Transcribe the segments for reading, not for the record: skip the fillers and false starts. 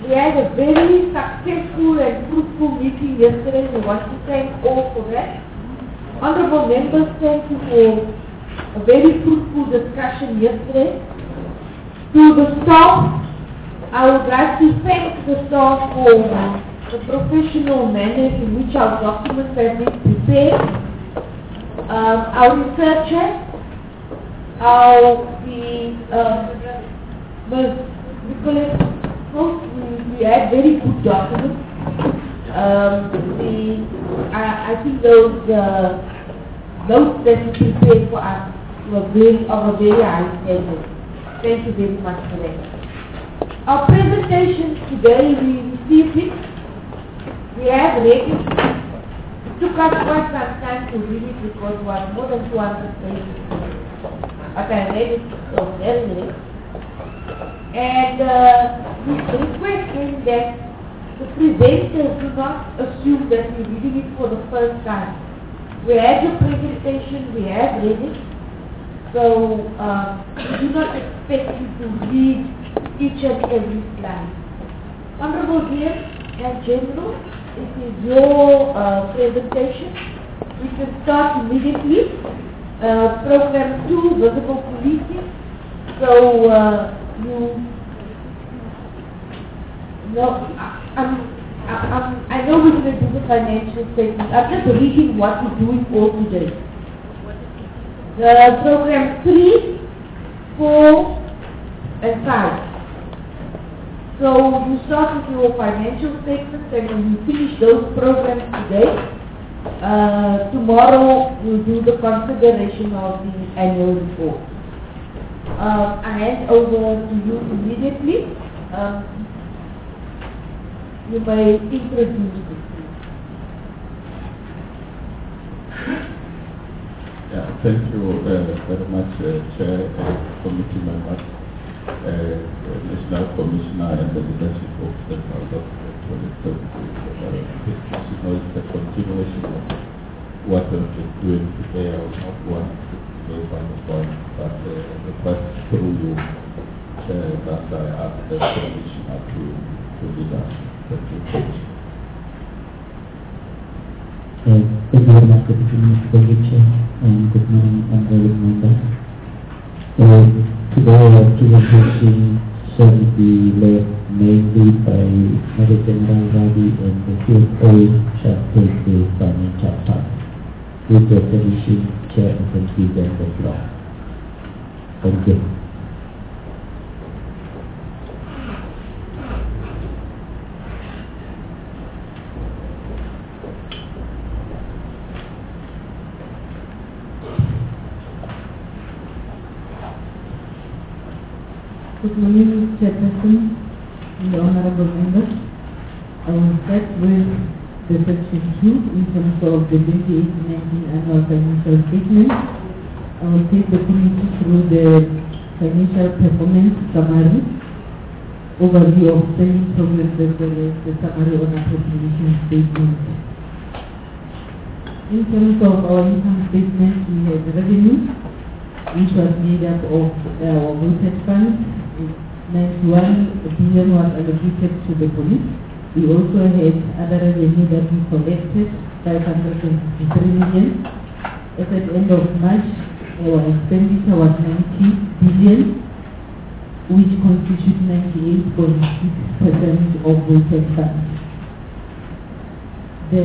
We had a very successful and fruitful meeting yesterday. We want to thank all for that. Honorable members, thank you for a very fruitful discussion yesterday. To the staff, I would like to thank the staff for the professional manner in which our documents have been prepared. Our researchers, Ms. Nicholas, we had very good documents. I think those notes that you prepared for us were of a very high standard. Thank you very much for that. Our presentation today, we received it. We have read it. It took us quite some time to read it because it was more than 200 pages. But I read it so very late. And we request him that the presenters do not assume that we're reading it for the first time. We had the presentation, we have read it. So we do not expect you to read each and every slide. Honorable guests and General, it is your presentation. We can start immediately. Program 2, Visible Policing. So I know we're going to do the financial statement. I'm just reading what we're doing all today. The program 3, 4, and 5. So you start with your financial statements, and when you finish those programs today, tomorrow we'll do the consideration of the annual report. I hand over to you immediately. You may introduce it. Yeah, thank you very much, Chair and Committee members, National Commissioner and the leadership of the House of This is the continuation of what we've been doing today. I will not want to make on the point, but the first through you, that I ask the Commissioner to lead us. Thank you. Thank you very much, Mr. Chair, and good morning, honorable members. Today our presentation shall be led mainly by Major General Ravi, and the CFO shall take the financial part, with the finishing Chair and President of the floor. Thank you. Good morning, Chairperson and the honorable members. I will start with the section 2 in terms of the 2018-19 annual financial statement. I will take the committee through the financial performance summary, overview of spending progress, as well as the summary on appropriation statement. In terms of our income statement, we have revenue, which was made up of our voted funds. 91 billion was allocated to the police. We also had other revenue that we collected, 563 million. As at the end of March, our expenditure was 90 billion, which constitutes 98.6% of voted funds. The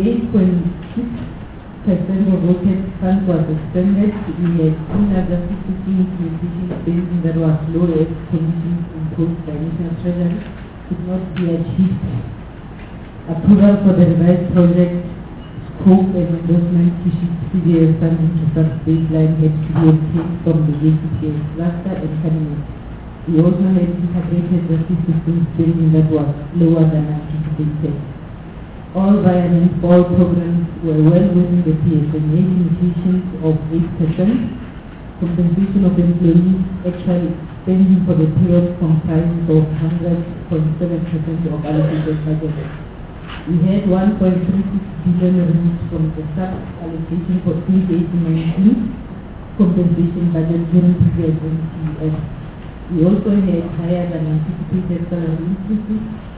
98.6% of voted funds was expended. We had another 52 transition spending that was low as conditions imposed by National Treasury could not be achieved. Approval for the revised project scope and endorsement to shift CDS funding to such baseline had to be obtained from the JCPS cluster and cabinet. We also had integrated the system spending that was lower than anticipated. All violent fall programs were well within the PSNA limitations of 8%. Compensation of employees actual spending for the period comprises of 100.7% of allocated budget. We had 1.36 billion released from the sub-allocation for 2018-19 compensation budget during previous NCS. We also had higher than anticipated salary increases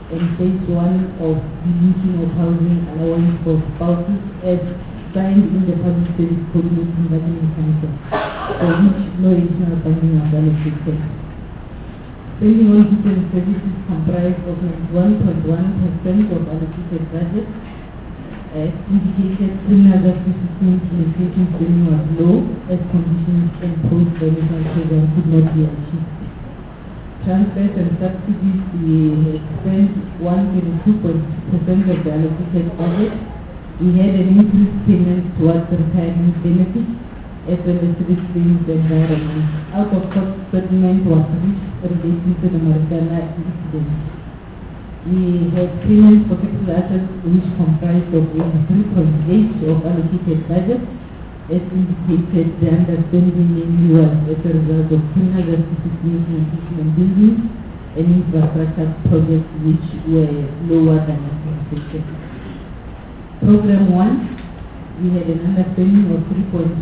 and phase 1 of deletion of housing allowance for spouses as signed in the Public Service Coordinating Bargaining Council, for which no additional funding was allocated. Spending on goods and services comprised of 91.1% of allocated budget. As indicated, criminal justice system implementation spending was low as conditions imposed by the National could not be achieved. Transfers and subsidies, we had spent 122.6% of the allocated budget. We had an increased payment towards retirement benefits as well as risk based environment. Out of court settlement was reached relating to the Marikana incident. We had payments for capital assets which comprised of 83.8% of allocated budget. As indicated, the understanding mainly was as a result of criminal justice implementation and buildings and infrastructure projects which were lower than anticipated. Program 1, we had an underspending of 3.50%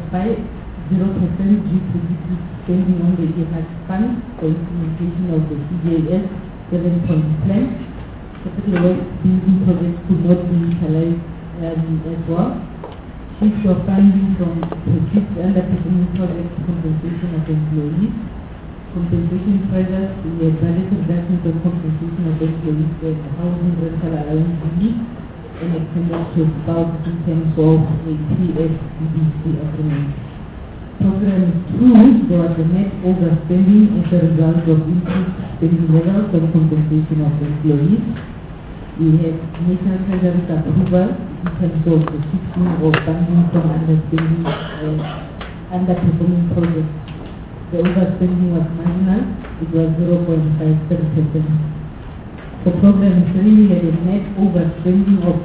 due to decreased spending on the EHAC fund for implementation of the CJS 7-point plan. Capital works building projects could not be utilized as well. Shift of funding from proceeds underperforming projects to compensation of employees. Compensation pressures, we had budget reductions of compensation of employees for the housing rental allowance relief and expenditure of spouses in terms of a PSBBC agreement. Program 2, there was a net overspending as a result of increased spending levels and compensation of employees. We had National Treasury's approval in terms of the shifting of funding from underspending and underperforming projects. The overspending was marginal, it was 0.57%. For Program 3, we had a net overspending of 1.59%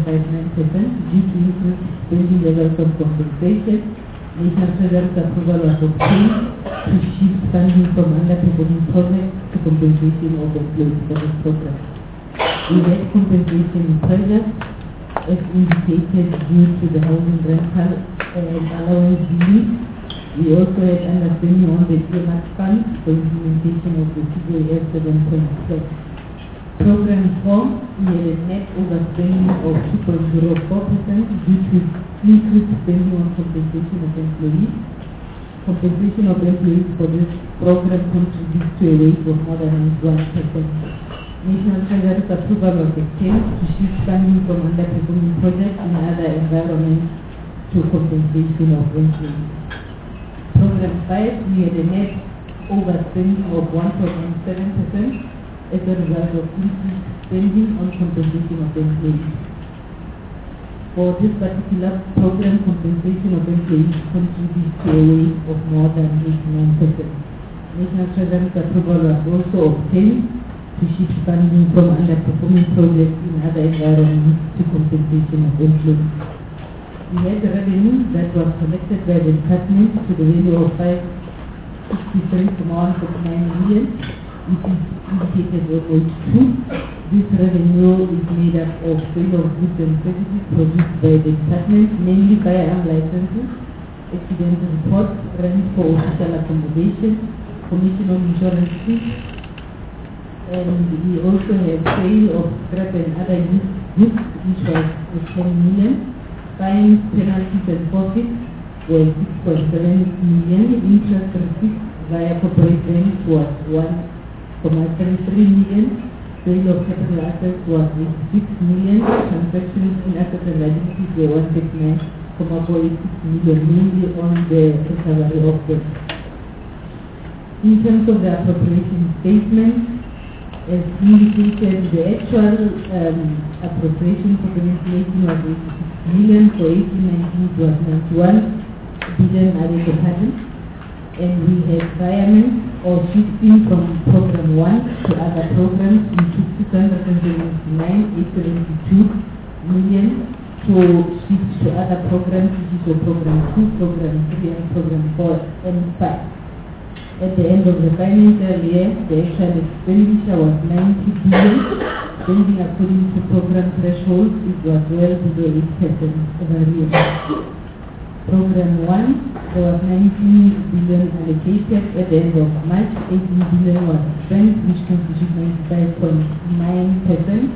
due to increased spending levels of compensation. National Treasury's approval was obtained to shift funding from underperforming projects to compensation of employees for this program. We had compensation pressures as indicated due to the housing rental allowance relief. We also had underspending on the EMAT fund for implementation of the CJS 7-point plan. Program 4, we had a net overspending of 2.04% due to increased spending on compensation of employees. Compensation of employees for this program contributes to a rate of more than 1%. National Treasury's approval was obtained to shift funding from underperforming projects in other environments to compensation of employees. Program 5, we had a net overspending of 1.97% as a result of increased spending on compensation of employees. For this particular program, compensation of employees contributes to a rate of more than 89%. National Treasury's approval was also obtained to shift funding from underperforming projects in other environments to compensation of employees. We had the revenue that was collected by the department to the value of 563.49 million, which is indicated on page 2. This revenue is made up of sale of goods and services produced by the department, mainly firearm licenses, accident reports, rent for official accommodation, commission on insurance fees, and we also have sale of scrap and other used goods, which was 10 million. Fines, penalties and forfeits were 6.7 million. Interest receipts via corporate banks was 1.33 million. Sale of capital assets was 86 million. Transactions in assets and liabilities were 139.46 million, mainly on the recovery of debt. In terms of the appropriation statement, as indicated, the actual appropriation for 2018 was 86 million, for 18-19 it was 91 billion allocated, and we had retirement or shifting from program 1 to other programs. We took 679,872 million to shift to other programs, which is program 2, program 3, and program 4 and 5. At the end of the financial year, the actual expenditure was 90 billion. Spending according to program thresholds, it was well below 8% variance. Program 1, there was 19 billion allocated at the end of March, 18 billion was spent, which constitutes 95.9%.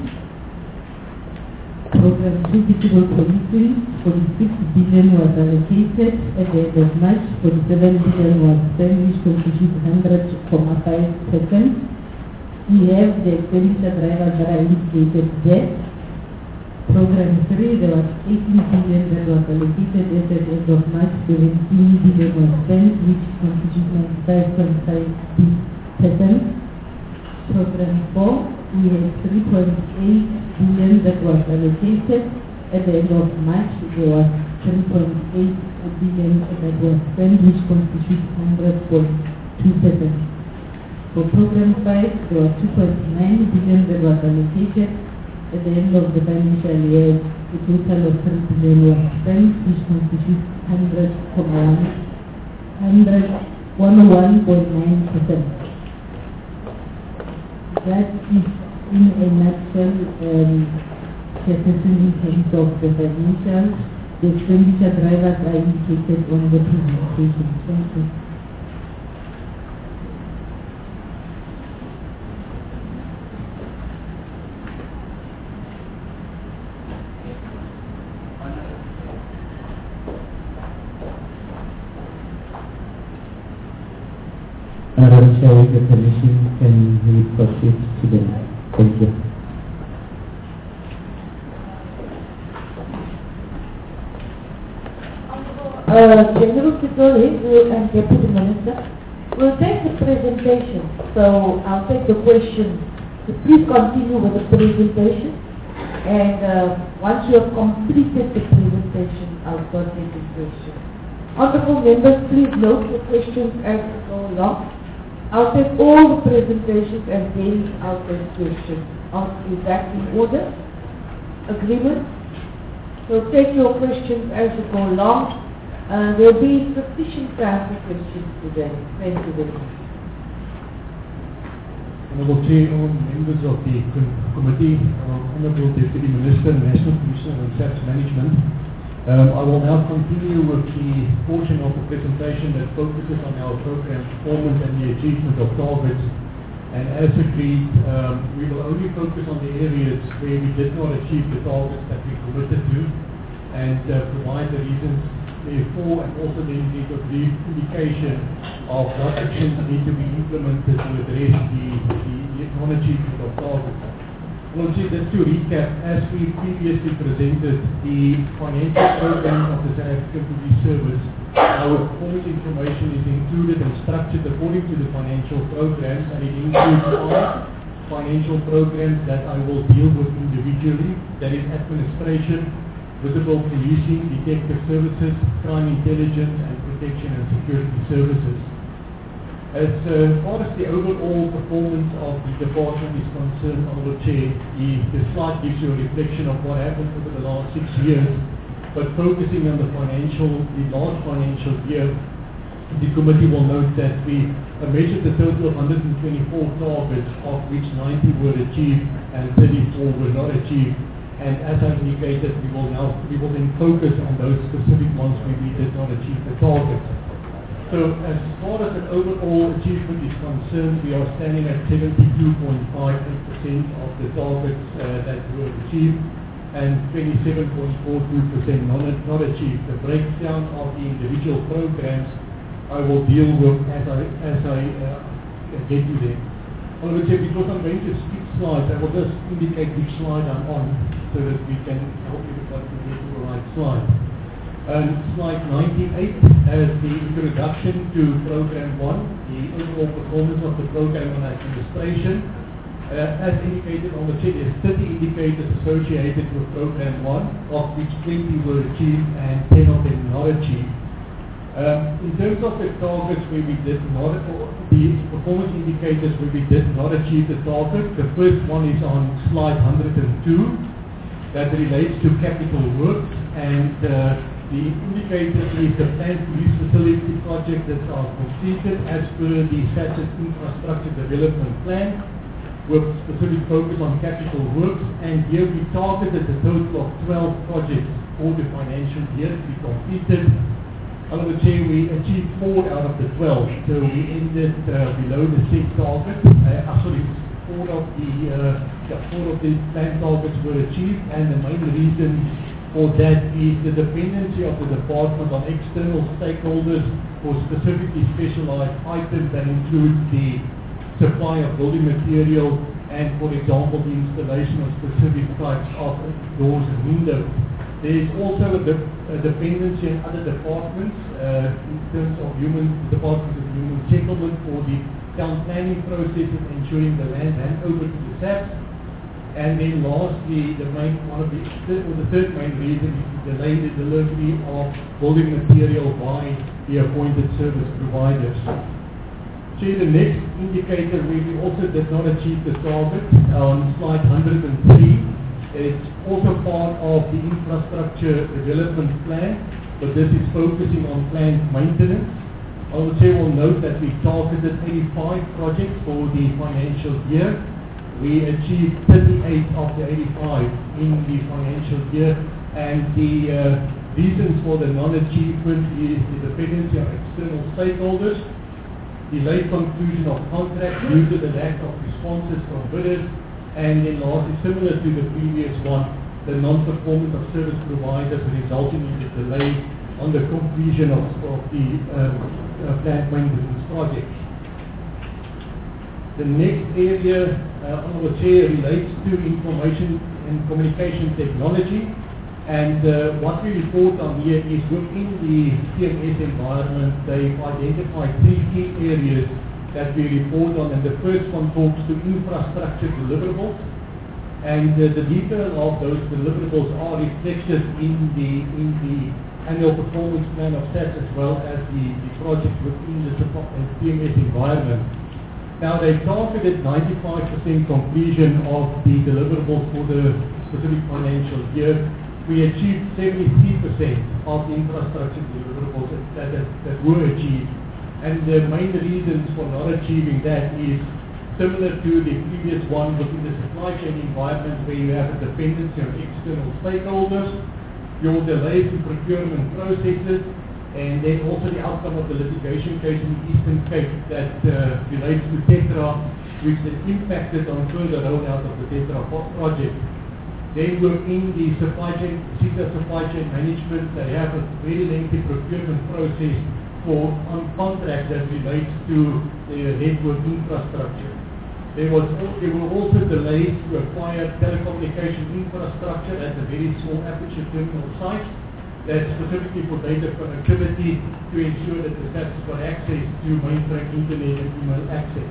Program 2, Visible Policing, 46 billion was allocated at the end of March, 47 billion was spent, which constitutes 100.5%. We have the expenditure drivers that are indicated there. Program 3, there was 18 billion that was allocated at the end of March, 17 billion was spent, which constitutes 95.5%. Program 4, we had 3.8 billion that was allocated. At the end of March, there was 3.8 billion that was spent, which constitutes 100.2%. For Program 5, there was 2.9 billion that was allocated. At the end of the financial year, a total of 3 billion was spent, which constitutes 101.9%. That is, in a nutshell, in terms of the financial. The expenditure drivers are indicated on the presentation. Thank you. Madam Chair, with the permission, can we proceed to the next? Thank you. General Secretary and Deputy Minister will take the presentation. So I'll take the question. So please continue with the presentation. And once you have completed the presentation, I'll start taking questions. Honorable members, please note your questions as we go along. I'll take all the presentations and then I'll take questions. Is that in order? Agreement? So take your questions as you go along. There will be sufficient time for questions today. Thank you very much. Honorable Chair, all members of the committee, Honorable Deputy Minister, National Commissioner on SAPS Management, I will now continue with the portion of the presentation that focuses on our program performance and the achievement of targets. And as agreed, we will only focus on the areas where we did not achieve the targets that we committed to, and provide the reasons therefore, and also then give a brief indication of what actions need to be implemented to address the non-achievement of targets. Well, just to recap, as we previously presented the financial program of the South African Police Service, our performance information is included and structured according to the financial programs, and it includes 5 financial programs that I will deal with individually. That is administration, visible policing, detective services, crime intelligence, and protection and security services. As far as the overall performance of the department is concerned, Honorable Chair, the slide gives you a reflection of what happened over the last 6 years, but focusing on the last financial year, the committee will note that we measured a total of 124 targets, of which 90 were achieved and 34 were not achieved. And as I indicated, we will then focus on those specific ones where we did not achieve the targets. So as far as an overall achievement is concerned, we are standing at 72.58% of the targets that were achieved, and 27.42% not achieved. The breakdown of the individual programs I will deal with as I get to them. However, because I'm going to skip slides, I will just indicate which slide I'm on so that we can help everybody to get to the right slide. Slide 98 as the introduction to Program 1, the overall performance of the program on administration. As indicated on the sheet, there's 30 indicators associated with Program 1, of which 20 were achieved and 10 of them not achieved. In terms of the targets where we did not, the performance indicators where we did not achieve the target, the first one is on slide 102, that relates to capital works, and the indicator is the planned police facility project that are completed as per the SATS infrastructure development plan, with specific focus on capital works, and here we targeted a total of 12 projects for the financial year to be completed, Honorable Chair, we achieved 4 out of the 12, so we ended below the set target. 4 of the planned targets were achieved, and the main reason for that is the dependency of the department on external stakeholders for specifically specialized items that include the supply of building material and, for example, the installation of specific types of doors and windows. There is also a dependency on other departments in terms of departments of human settlement for the town planning processes, ensuring the land handover to the SAPs. And then lastly, the third main reason is to delay the delivery of building material by the appointed service providers. See the next indicator where we also did not achieve the target on slide 103. It's also part of the infrastructure development plan, but this is focusing on plant maintenance. I would say we'll note that we targeted 85 projects for the financial year. We achieved 38 of the 85 in the financial year, and the reasons for the non-achievement is the dependency on external stakeholders, delayed conclusion of contracts due to the lack of responses from bidders, and then lastly, similar to the previous one, the non-performance of service providers resulting in the delay on the completion of the plant maintenance projects. The next area, Honourable Chair, relates to information and communication technology, and what we report on here is within the CMS environment, they've identified 3 key areas that we report on, and the first one talks to infrastructure deliverables, and the detail of those deliverables are reflected in the annual performance plan of SAPS as well as the project within the CMS environment. Now, they targeted 95% completion of the deliverables for the specific financial year. We achieved 73% of the infrastructure deliverables that were achieved. And the main reasons for not achieving that is similar to the previous one within the supply chain environment, where you have a dependency on external stakeholders, your delays in procurement processes, and then also the outcome of the litigation case in the Eastern Cape that relates to Tetra, which has impacted on further rollout of the Tetra project. Then within the SITA supply chain management, they have a very lengthy procurement process for contracts that relates to the network infrastructure. There were also delays to acquire telecommunication infrastructure at a very small aperture terminal site. That's specifically for data connectivity to ensure that the SAPs got access to mainframe internet and email access.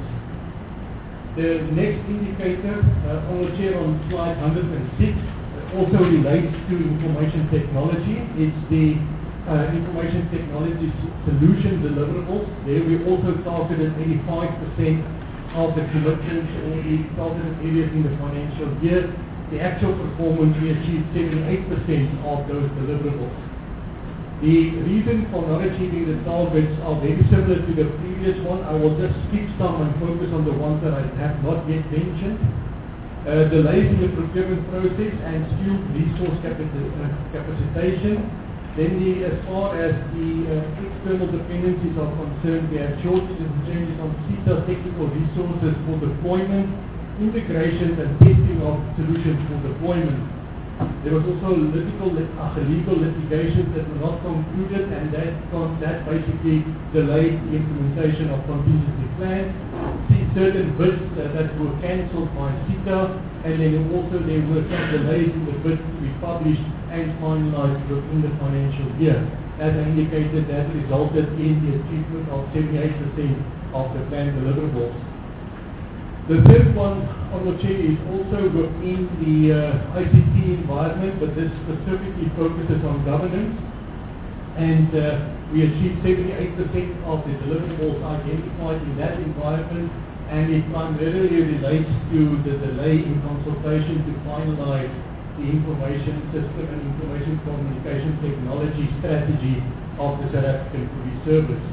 The next indicator, on slide 106, also relates to information technology. It's the information technology solution deliverables. There we also targeted 85% of the commitments or the targeted areas in the financial year. The actual performance, we achieved 78% of those deliverables. The reason for not achieving the targets are very similar to the previous one. I will just skip some and focus on the ones that I have not yet mentioned. Delays in the procurement process and skilled resource capacitation. Then as far as the external dependencies are concerned, we have shortages and changes on SITA technical resources for deployment, integrations and testing of solutions for deployment. There was also legal litigations that were not concluded, and that basically delayed the implementation of contingency plans. Certain bids that were cancelled by SITA, and then also there were some delays in the bids to be published and finalized within the financial year. As I indicated, that resulted in the achievement of 78% of the planned deliverables. The third one on the chair is also within the ICT environment, but this specifically focuses on governance. And we achieved 78% of the deliverables identified in that environment, and it primarily relates to the delay in consultation to finalize the information system and information communication technology strategy of the South African Police Service.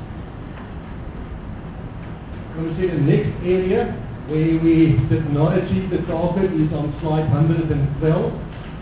I'm going to say the next area where we did not achieve the target is on slide 112.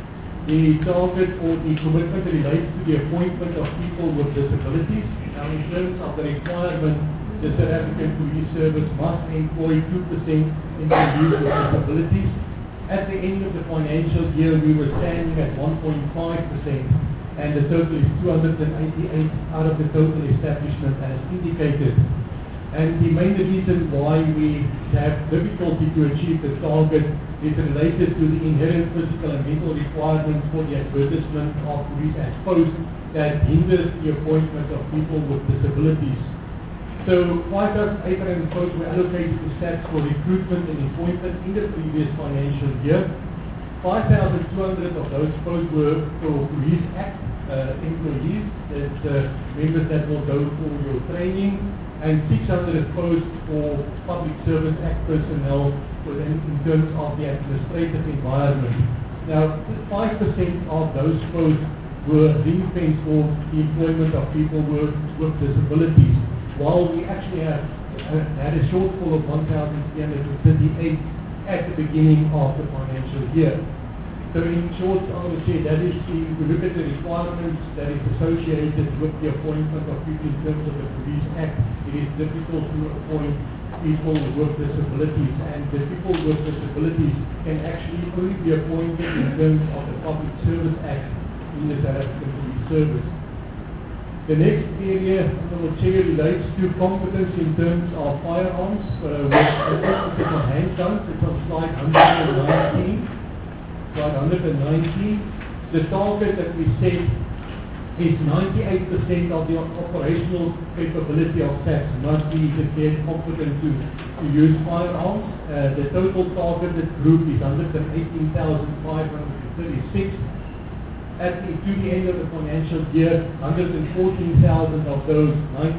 The target or the commitment relates to the appointment of people with disabilities. Now, in terms of the requirement, the South African Police Service must employ 2% employees with disabilities. At the end of the financial year, we were standing at 1.5%, and the total is 288 out of the total establishment as indicated. And the main reason why we have difficulty to achieve the target is related to the inherent physical and mental requirements for the advertisement of police as posts that hinders the appointment of people with disabilities. So 5,800 posts were allocated to SAPS for recruitment and appointment in the previous financial year. 5,200 of those posts were for Police Act employees, that's members that will go for your training, and 600 posts for Public Service Act personnel in terms of the administrative environment. Now, 5% of those posts were ring-fenced for the employment of people with disabilities, while we actually had a shortfall of 1,338 at the beginning of the financial year. So in short, I would say that is, if we look at the requirements that is associated with the appointment of people in terms of the Police Act, it is difficult to appoint people with disabilities, and the people with disabilities can actually only be appointed in terms of the Public Service Act in the South African Police Service. The next area I will share relates to competence in terms of firearms with emphasis on handguns. It's on slide 119. Slide 119. The target that we set is 98% of the operational capability of SAPS must be declared competent to use firearms. The total targeted group is 118,536. To the end of the financial year, 114,000 of those,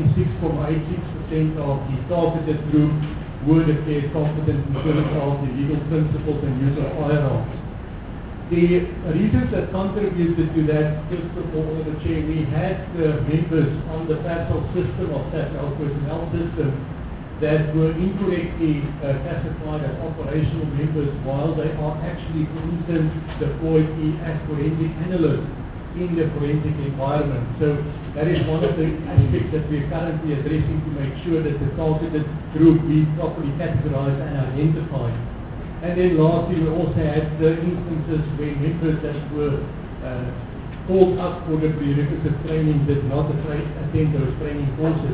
96.86% of the targeted group were declared competent in terms of the legal principles and use of firearms. The reasons that contributed to that, just before the chair, we had members on the PASL system of SAPS, our personnel system, that were incorrectly classified as operational members while they are actually, for instance, deployed as forensic analysts in the forensic environment. So that is one of the aspects that we are currently addressing to make sure that the targeted group be properly categorized and identified. And then lastly, we also had the instances where members that were called up for the prerequisite training did not attend those training courses.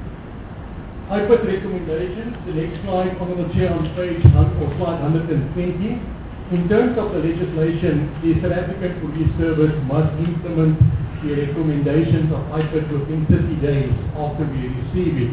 I put recommendations. The next slide, I'm going to share on page or slide 120. In terms of the legislation, the South African Police Service must implement the recommendations of IPID within 30 days after we receive it.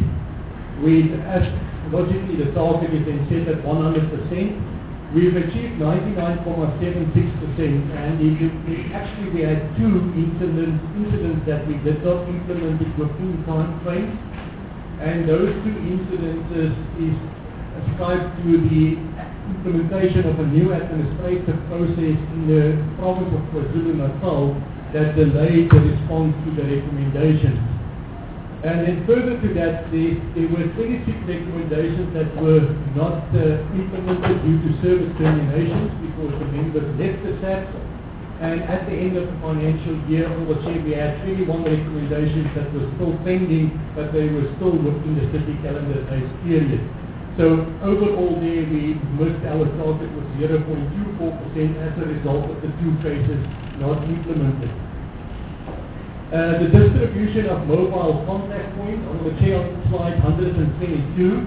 Logically, the target is then set at 100%. We've achieved 99.76%, and actually we had two incidents that we did not implement it within time frames. And those two incidences is ascribed to the implementation of a new administrative process in the province of KwaZulu-Natal that delayed the response to the recommendations. And then further to that, there were 26 recommendations that were not implemented due to service terminations because the members left the SAPS. And at the end of the financial year, we had 21 recommendations that were still pending, but they were still within the 30 calendar days period. So overall there, we missed our target with 0.24% as a result of the two cases not implemented. The distribution of mobile contact points, on the chair on slide 122.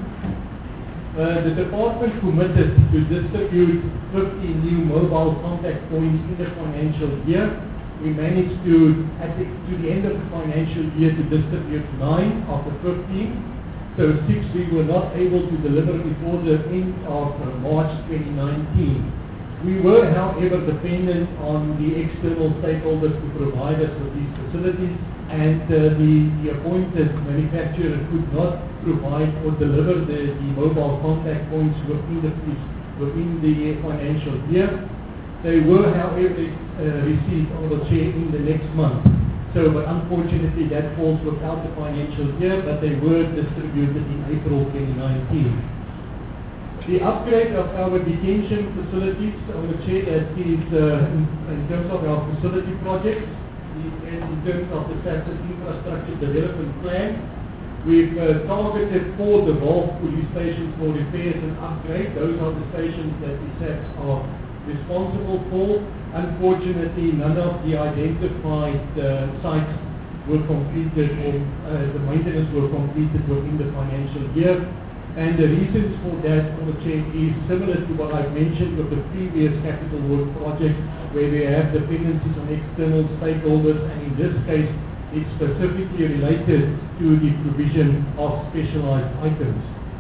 The department committed to distribute 50 new mobile contact points in the financial year. We managed to the end of the financial year to distribute 9 of the 15. So 6 we were not able to deliver before the end of March 2019. We were, however, dependent on the external stakeholders to provide us with these facilities, and the appointed manufacturer could not provide or deliver the mobile contact points within the financial year. They were, however, received on the chair in the next month. So, but unfortunately, that falls without the financial year, but they were distributed in April 2019. The upgrade of our detention facilities, I want to say that is in terms of our facility projects, and in terms of the SAPS infrastructure development plan, we've targeted 4 devolved police stations for repairs and upgrade. Those are the stations that the SAPS are responsible for. Unfortunately, none of the identified sites were completed or the maintenance were completed within the financial year. And the reasons for that, I would say, is similar to what I've mentioned with the previous capital work project, where we have dependencies on external stakeholders, and in this case, it's specifically related to the provision of specialized items.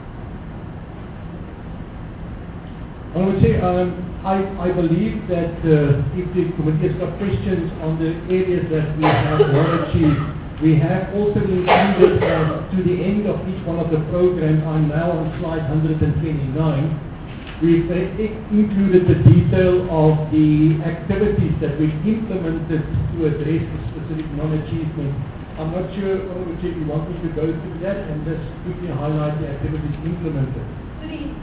I would say, I believe that if the committee has got questions on the areas that we have not achieved, we have also included to the end of each one of the programs. I'm now on slide 129. We've included the detail of the activities that we've implemented to address the specific non-achievement. I'm not sure if you want me to go through that and just quickly highlight the activities implemented. Please.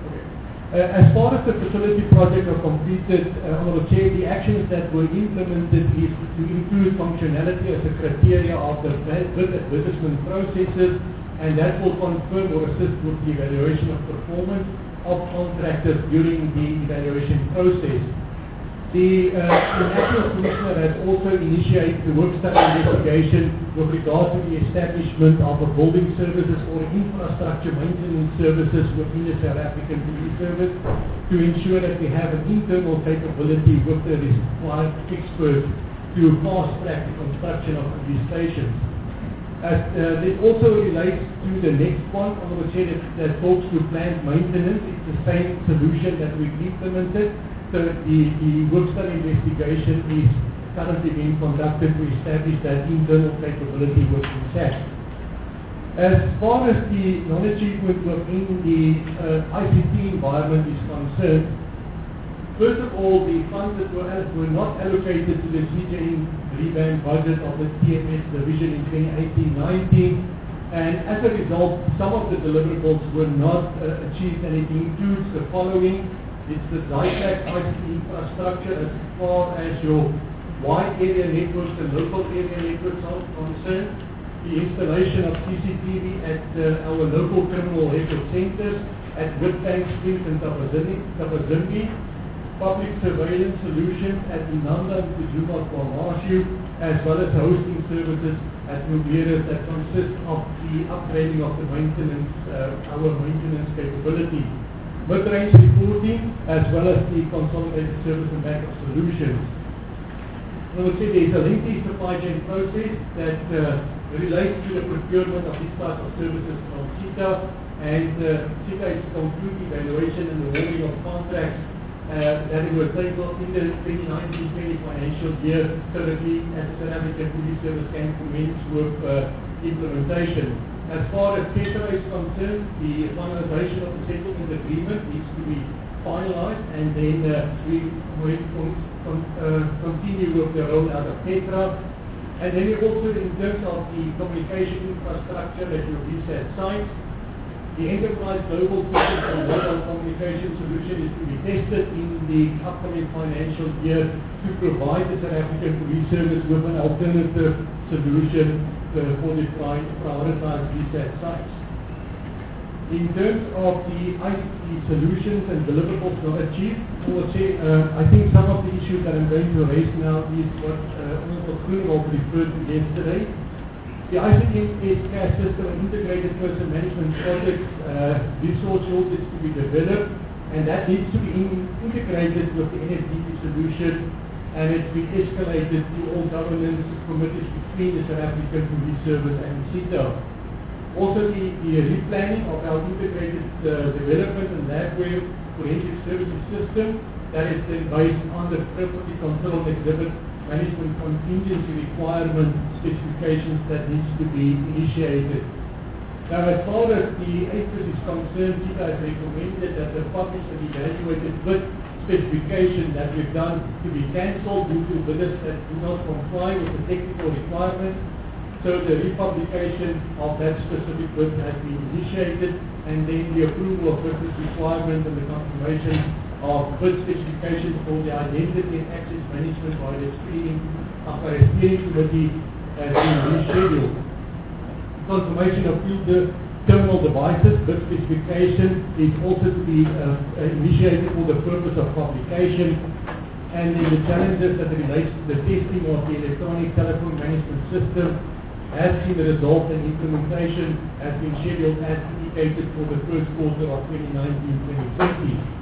As far as the facility project are completed, the actions that were implemented is to include functionality as a criteria of the bid advertisement processes, and that will confirm or assist with the evaluation of performance of contractors during the evaluation process. The National Commissioner has also initiated the work study investigation with regard to the establishment of a building services or infrastructure maintenance services within the South African Police Service to ensure that we have an internal capability with the required experts to fast-track the construction of police stations. This also relates to the next one. I want to say that talks to planned maintenance. It's the same solution that we've implemented. So the work study investigation is currently being conducted to establish that internal capability within SAPS. As far as the non-achievement within the ICT environment is concerned, first of all, the funds that were not allocated to the CJN revamp budget of the TMS division in 2018-19, and as a result, some of the deliverables were not achieved, and it includes the following. It's the DITAC ICT infrastructure as far as your wide area networks and local area networks are concerned, the installation of CCTV at our local criminal record centers at Witbank, Springs and Tapazimbi, public surveillance solutions at Inanda and Kujuma Kwamashu, as well as hosting services at Nubiras that consist of the upgrading of the maintenance, our maintenance capability. Mid-range reporting, as well as the consolidated service and backup solutions. I would say there is a lengthy supply chain process that relates to the procurement of these types of services from CITA, and CITA is conclude evaluation and awarding of contracts that were tabled in the 2019-20 financial year, so that we, as the South African Police Service, can commence with implementation. As far as TETRA is concerned, the finalization of the settlement agreement needs to be finalized, and then we will continue with the rollout of TETRA. And then also in terms of the communication infrastructure that will be at sites, the enterprise global system for mobile communication solution is to be tested in the upcoming financial year to provide the South African Police Service with an alternative solution for the prioritized VSAT sites. In terms of the ICT solutions and deliverables not achieved, I would say, I think some of the issues that I'm going to raise now is what Honorable Groenewald referred to yesterday. The ICT cash system and integrated person management projects, resource shortage to be developed, and that needs to be integrated with the NSDP solution, and it's been escalated to all governance committees between the South African Police Service and CITA. Also, the replanning of our integrated development and labware forensic services system that is then based on the property control and exhibit management contingency requirement specifications that needs to be initiated. Now, as far as the APIS is concerned, CITA has recommended that the published and evaluated bid specification that we've done to be cancelled due to bidders that do not comply with the technical requirements. So the republication of that specific bid has been initiated, and then the approval of business requirements and the confirmation of bid specifications for the identity and access management by the steering committee has been rescheduled. Confirmation of field terminal devices, bid specification is also to be initiated for the purpose of publication, and then the challenges that relate to the testing of the electronic telephone management system has seen the result, and implementation has been scheduled as indicated for the first quarter of 2019-2020.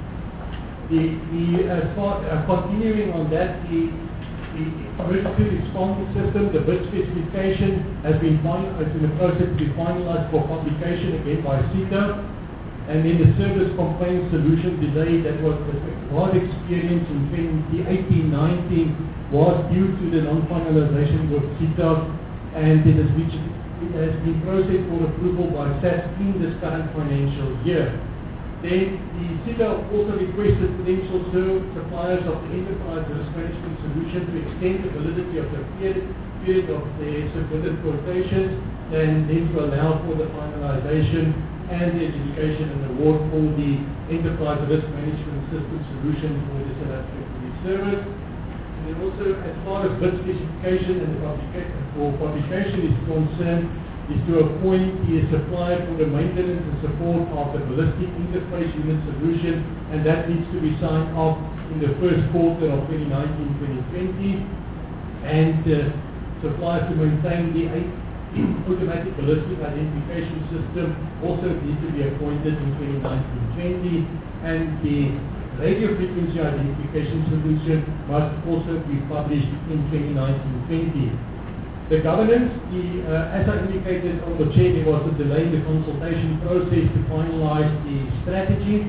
Continuing on that, the emergency response system, the bid specification has been in the process to be finalized for publication again by CETA, and then the service complaint solution delay that was experienced in 2018-19 was due to the non-finalization with CETA, and it has been processed for approval by SAT in this current financial year. Then the CETA also requested potential suppliers of the enterprise risk management solution to extend the validity of the period of their submitted quotations, and then to allow for the finalization and the adjudication and award for the enterprise risk management system solution for the South African Police Service. And then also, as far as bid specification and the publication is concerned, is to appoint the supplier for the maintenance and support of the ballistic interface unit solution, and that needs to be signed off in the first quarter of 2019-2020. And suppliers to maintain the automatic ballistic identification system also needs to be appointed in 2019-20, and the radio frequency identification solution must also be published in 2019-20. The governance, as I indicated on the chair, there was a delay in the consultation process to finalize the strategy,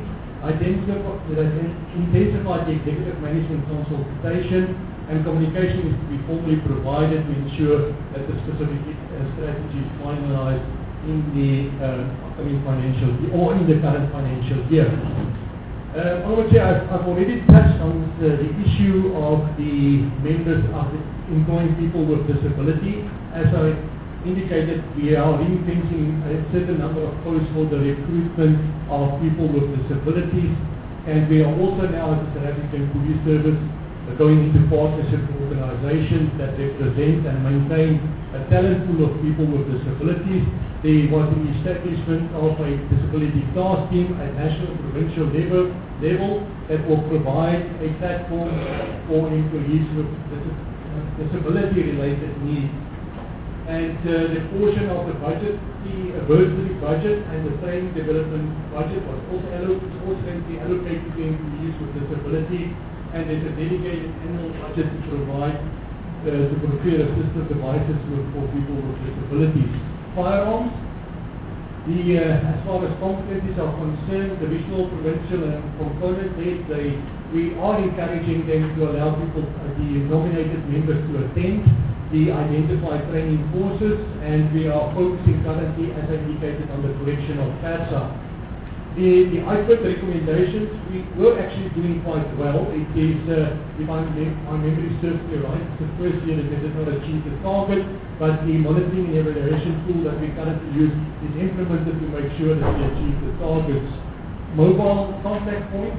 intensify the executive management consultation, and communication is to be formally provided to ensure that the specific strategy is finalized in the upcoming financial year, or in the current financial year. Honorable Chair, I've already touched on the issue of the members of employing people with disability. As I indicated, we are ring-fencing a certain number of posts for the recruitment of people with disabilities, and we are also now at the South African Police Service going into partnership organizations that represent and maintain a talent pool of people with disabilities. There was the establishment of a disability task team at national and provincial level that will provide a platform for employees with disability-related needs. And the portion of the budget, the bursary budget and the training development budget was also allocated to employees with disability, and there's a dedicated annual budget to provide to procure assistive devices for people with disabilities. Firearms, as far as competencies are concerned, divisional, provincial and component heads, we are encouraging them to allow people, the nominated members, to attend the identified training courses, and we are focusing currently, as I indicated, on the correction of FATSA. The IPID recommendations, we were actually doing quite well. It is, if my memory serves me right, it's the first year that we did not achieve the target, but the monitoring and evaluation tool that we currently use is implemented to make sure that we achieve the targets. Mobile contact points,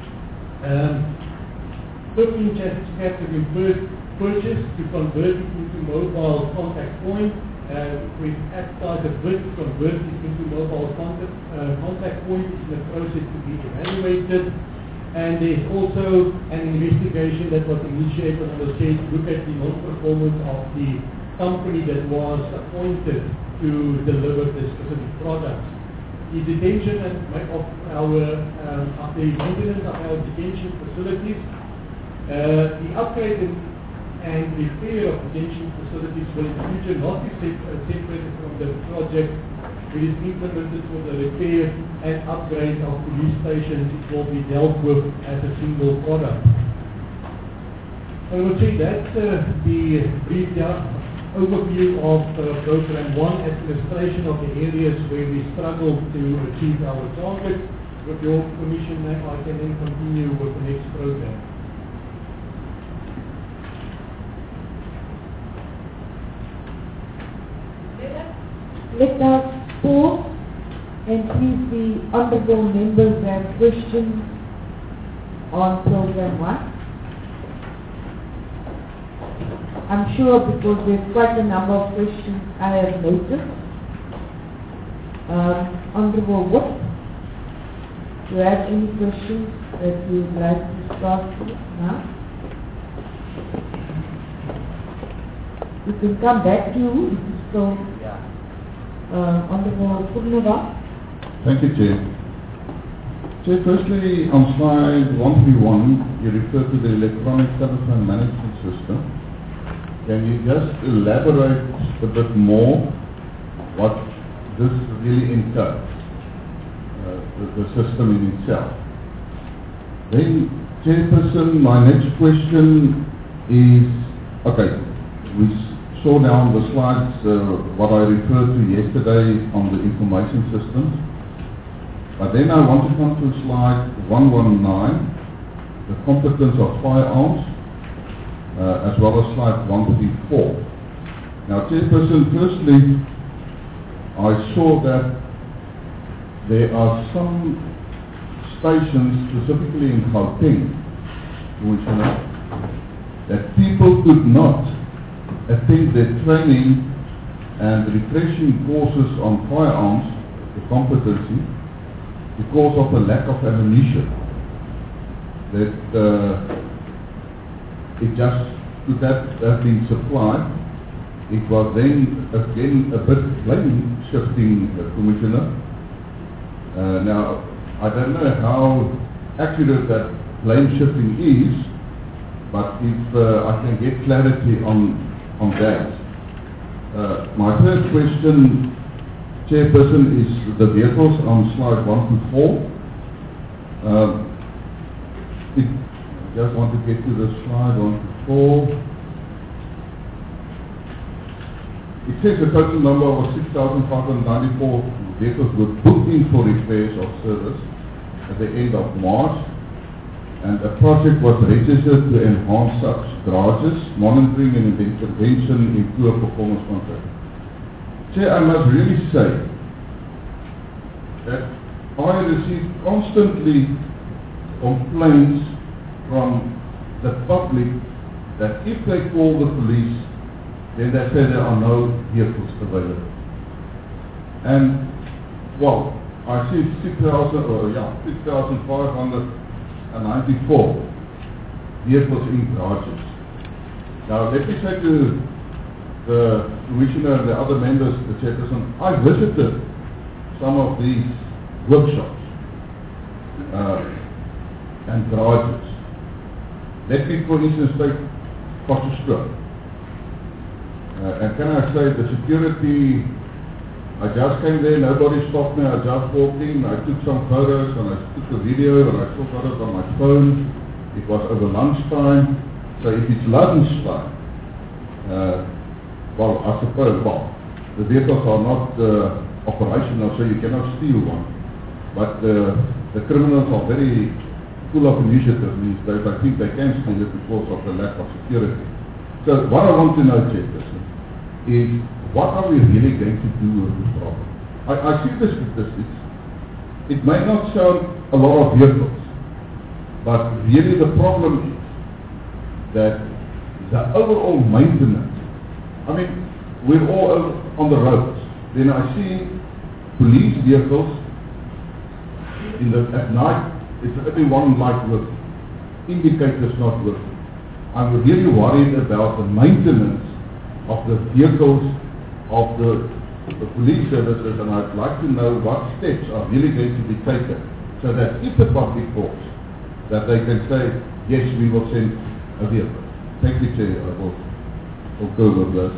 15 chassis cabs have been purchased to convert it into mobile contact points. We've advertised a bid to convert it into mobile contact points. It's in the process to be evaluated. And there's also an investigation that was initiated on the state to look at the non-performance of the company that was appointed to deliver the specific products. The detention of the maintenance of our detention facilities, the upgrade and repair of detention facilities will in the future not be separated from the project. It is implemented for the repair and upgrade of police stations. It will be dealt with as a single product. I would say that's the brief overview of Program 1, administration of the areas where we struggle to achieve our targets. With your permission, I can then continue with the next program. Let us pause and please if the honorable members have questions on program 1. I'm sure because there's quite a number of questions I have noticed. Honorable Wood, do you have any questions that you would like to start with now? We can come back to you if you still, Honorable Purnava. Thank you, Chair. Chair, firstly, on slide 131, you refer to the electronic telephone management system. Can you just elaborate a bit more what this really entails, the system in itself? Then, Chairperson, my next question is, okay, we saw now on the slides what I referred to yesterday on the information systems, but then I want to come to slide 119, the competence of firearms, as well as slide 134. Now, Chairperson, firstly, I saw that there are some stations, specifically in Gauteng, Commissioner, that people could not attend their training and refreshing courses on firearms, the competency, because of a lack of ammunition. That it just could have been supplied. It was then again a bit blame shifting, Commissioner. Now, I don't know how accurate that blame shifting is, but if I can get clarity on that. My third question, Chairperson, is the vehicles on slide 1 to 4. I just want to get to the slide 1 to 4. It says the total number of 6,594 vehicles were booked in for repairs or service at the end of March, and a project was registered to enhance such garages, monitoring and intervention in poor performance contracts. Chair, I must really say that I receive constantly complaints from the public that if they call the police, then they say there are no vehicles available. And, well, I see 6,594 vehicles in garages. Now, let me say to the Commissioner and the other members, the Chairperson, I visited some of these workshops and garages. Let me, for instance, take Potchefstroom. And can I say the security, I just came there, nobody stopped me, I just walked in, I took some photos and I took a video and I still got it on my phone. It was over lunchtime, so if it's lunchtime, well, I suppose, the vehicles are not operational, so you cannot steal one. But the criminals are very full of initiative these days. I think they can steal it because of the lack of security. So what I want to know, Chairperson, is what are we really going to do with this problem? I see the statistics. It may not show a lot of vehicles, but really the problem is that the overall maintenance, I mean, we're all on the roads. Then I see police vehicles at night, it's only one light working, indicators not working. I'm really worried about the maintenance of the vehicles of the police services, and I'd like to know what steps are really going to be taken so that if the public calls, that they can say, yes, we will send a vehicle. Thank you, Chair. I will go with this.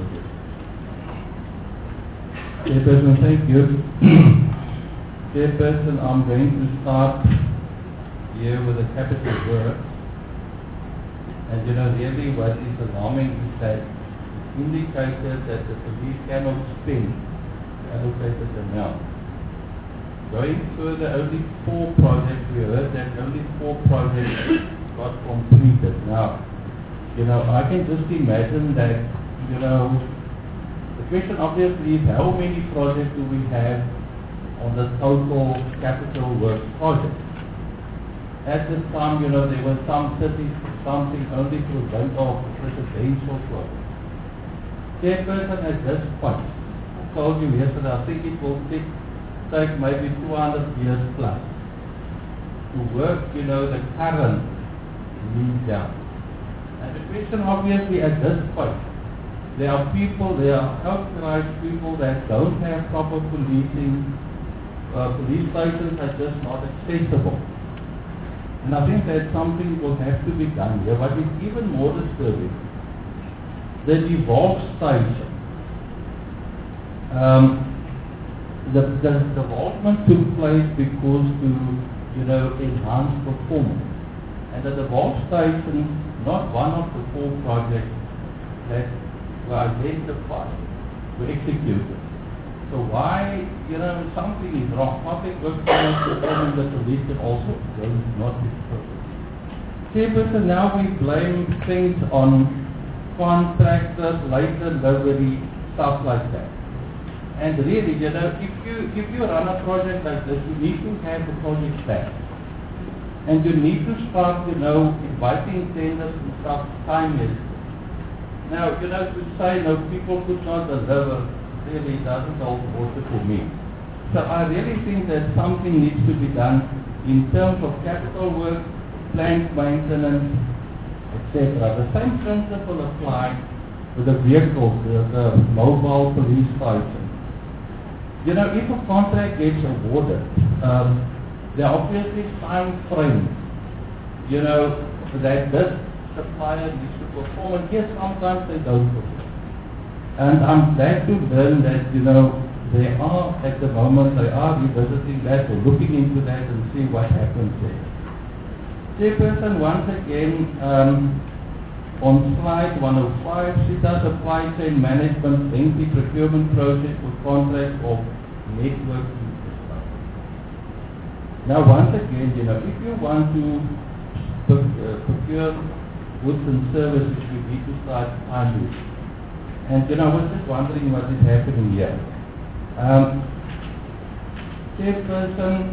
Chairperson, thank you. Chairperson, I'm going to start here with a capital word. And really what is alarming is that it indicated that the police cannot spend the allocated amount. Going further, only 4 projects, we heard that only 4 projects got completed. Now, I can just imagine that, the question obviously is how many projects do we have on the total capital works project. At this time, there were some cities, something only to the rate of residential projects. Chairperson, at this point, I told you yesterday, I think it will take maybe 200 years plus to work, the current need down. And the question obviously at this point, there are outright people that don't have proper policing, police stations are just not accessible. And I think that something will have to be done here. What is even more disturbing, the devolved station. The development took place because to enhance performance. And the devolved station, not one of the 4 projects that were identified, were executed. So why, something is wrong. Public works performance, the police can also not be perfect. Chairperson, now we blame things on contractors, late delivery, stuff like that. And really, if you run a project like this, you need to have the project back. And you need to start, inviting tenders and stuff timely. Now, to say, people could not deliver, really doesn't hold water for me. So I really think that something needs to be done in terms of capital work, plant maintenance, etc. The same principle applies to the vehicles, the mobile police station. If a contract gets awarded, there are obviously time frames, that this supplier needs to perform, and yes, sometimes they don't perform. And I'm glad to learn that, they are, at the moment, they are revisiting that or looking into that and see what happens there. Chairperson, once again, on slide 105, she does supply chain management, lengthy procurement process for contracts of network infrastructure. Now, once again, if you want to procure goods and services, you need to start timely. And I was just wondering what is happening here. Chairperson,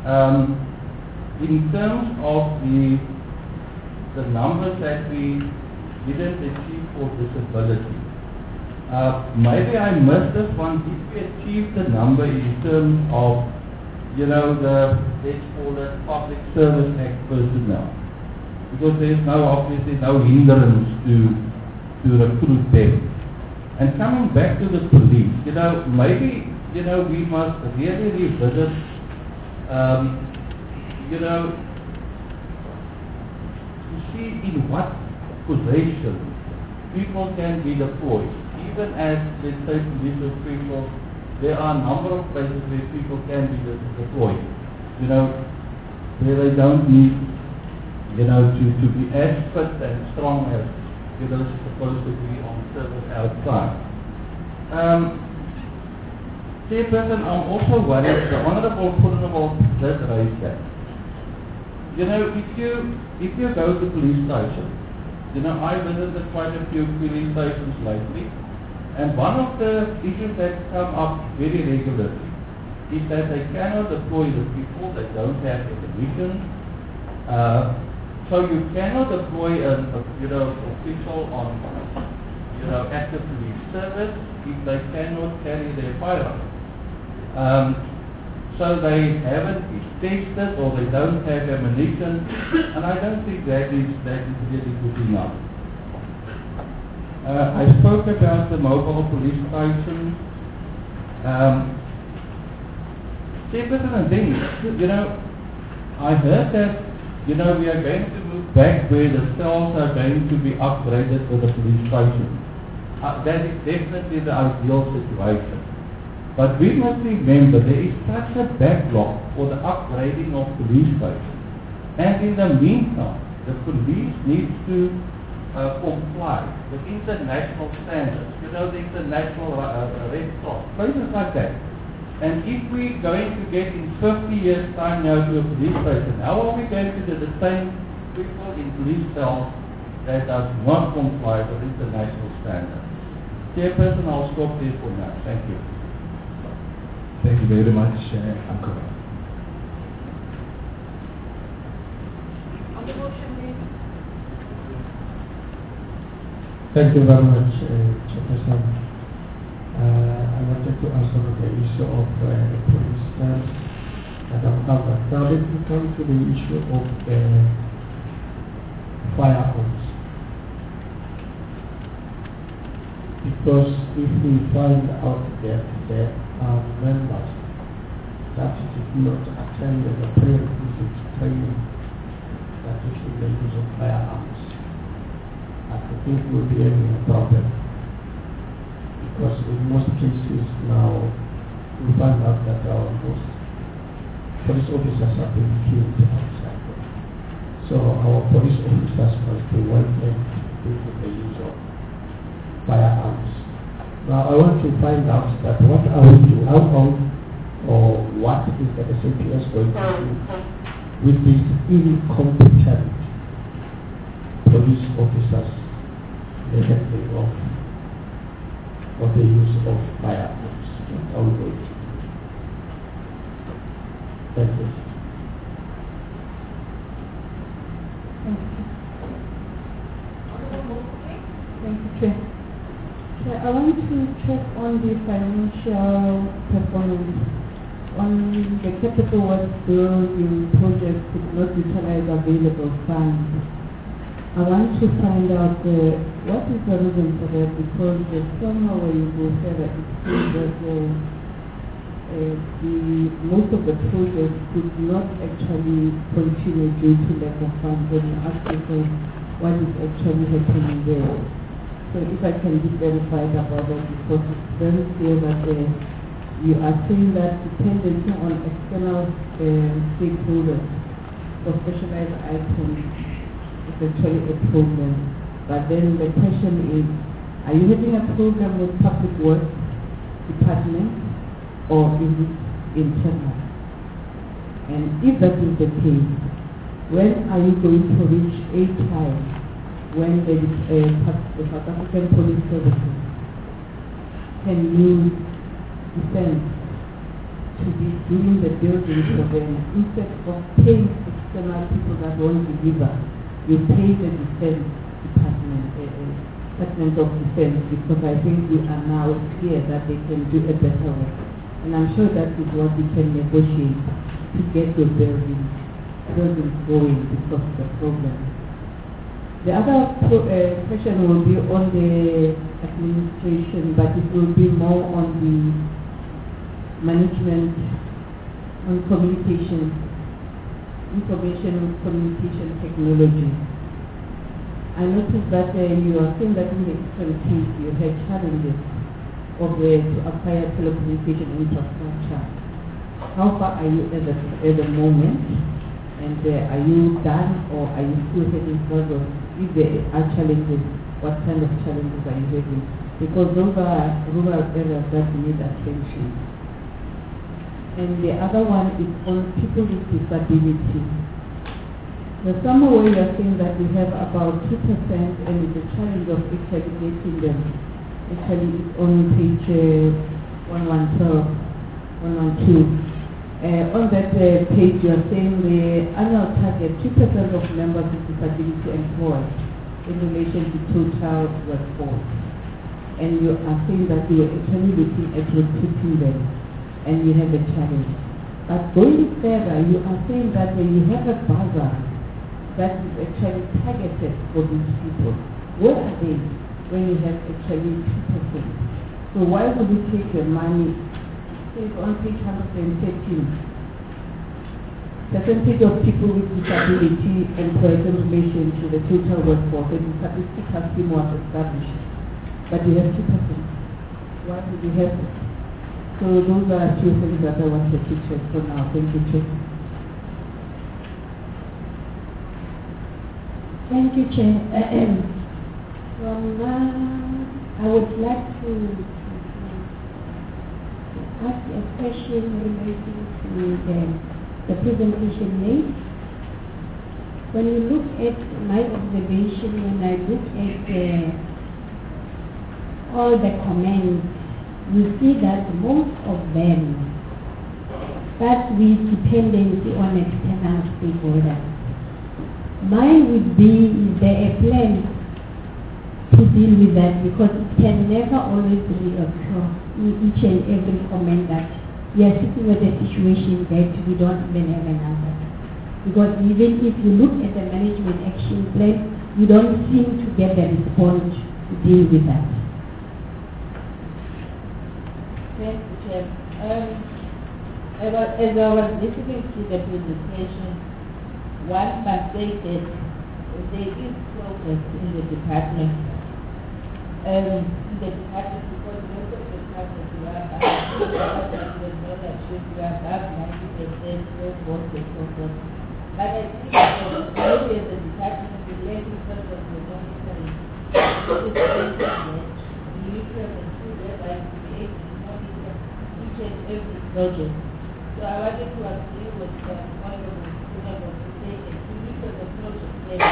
in terms of the numbers that we didn't achieve for disability, maybe I missed this one. Did we achieve the number in terms of, let's call it Public Service Act personnel? Because there's obviously no hindrance to recruit them. And coming back to the police, maybe, we must really revisit, to see in what position people can be deployed. Even as, let's say, police officials, there are a number of places where people can be deployed. Where they don't need, to be as fit and strong as, supposed to be on service outside. Chairperson, I'm also worried, the Honourable Purnamol does raise that. If you go to police stations, I visited quite a few police stations lately, and one of the issues that come up very regularly is that they cannot deploy the people that don't have the permission. So you cannot deploy an official on active police service if they cannot carry their firearms. So they haven't tested or they don't have ammunition, and I don't think that is really good enough. I spoke about the mobile police stations. Chairperson, and then, I heard that, we are going to move back where the cells are going to be upgraded with the police station. That is definitely the ideal situation. But we must remember there is such a backlog for the upgrading of police stations. And in the meantime, the police needs to comply with international standards, the international Red Cross, places like that. And if we're going to get in 50 years' time now to a police station, how are we going to do the same people in police cells that does not comply with international standards? Chairperson, I'll stop there for now. Thank you. Thank you very much, Uncle. Thank you very much, Chairperson. I wanted to ask about the issue of police Madam Albert. Now let me come to the issue of firearms. Because if we find out that there are members that did not attend the prerequisite training that is in the use of firearms, I think we'll be having a problem. Because in most cases now, we find out that our most police officers are being killed outside. So our police officers must be well trained in the use of firearms. Now I want to find out that what are we doing, or what is the SAPS going to do with these incompetent police officers in the handling of the use of firearms. What are we going to do? Thank you. Thank you, Chair. I want to check on the financial performance. On the capital works building project could not utilize available funds. I want to find out what is the reason for that, because somewhere where you go further, it seems that most of the projects could not actually continue due to lack of funds. And ask yourself what is actually happening there. So if I can be verified about that, because it's very clear that you are saying that dependency on external stakeholders for specialized items is actually a problem. But then the question is, are you having a program with Public Works Department, or is it internal? And if that is the case, when are you going to reach a time when the South African Police Services can use defense to be doing the building for them, instead of paying external people that won't deliver? You pay the defense department of defense, because I think we are now clear that they can do a better work. And I'm sure that is what we can negotiate to get the buildings going, because of the problem. The other question will be on the administration, but it will be more on the management, on communication, information communication technology. I noticed that you are saying that in the Eastern Cape you had challenges of to acquire telecommunication infrastructure. How far are you at the moment? And are you done, or are you still having struggles? If there are challenges, what kind of challenges are you having? Because those are rural areas that need attention. And the other one is on people with disability. The somewhere where you are saying that we have about 2%, and it's a challenge of actually getting them. Actually, it's on page 112, 112. On that page, you are saying the annual target, 2% of members with disability employed in relation to total workforce. And you are saying that you are actually looking at recruiting them, and you have a challenge. But going further, you are saying that you have a buzzer that is actually targeted for these people. Where are they when you have actually 2%? So why would you take your money? It says on page 113, percentage of people with disability employed in relation to the total workforce. The statistical scheme was established, but you have 2%. Why would you have it? So those are a few things that I wanted to check for now. Thank you, Chair. Thank you, Chair. I would like to ask a question relating to the presentation made. When you look at my observation, when I look at all the comments, you see that most of them starts with dependency on external stakeholders. Mine would be, is there a plan to deal with that, because it can never always reoccur in each and every comment that we are sitting with a situation that we don't even have an answer. Because even if you look at the management action plan, you don't seem to get the response to deal with that. Thank you, Chair. As I was listening to the presentation, one must say that there is progress in the department. Because most of the department you are above 90% roadwork and so forth. But I think that maybe as a department we lack in terms of the monitoring. We need to have a tool whereby we be able to monitor each and every project. So I wanted to agree with Honorable Senator to say that we need to have a project plan.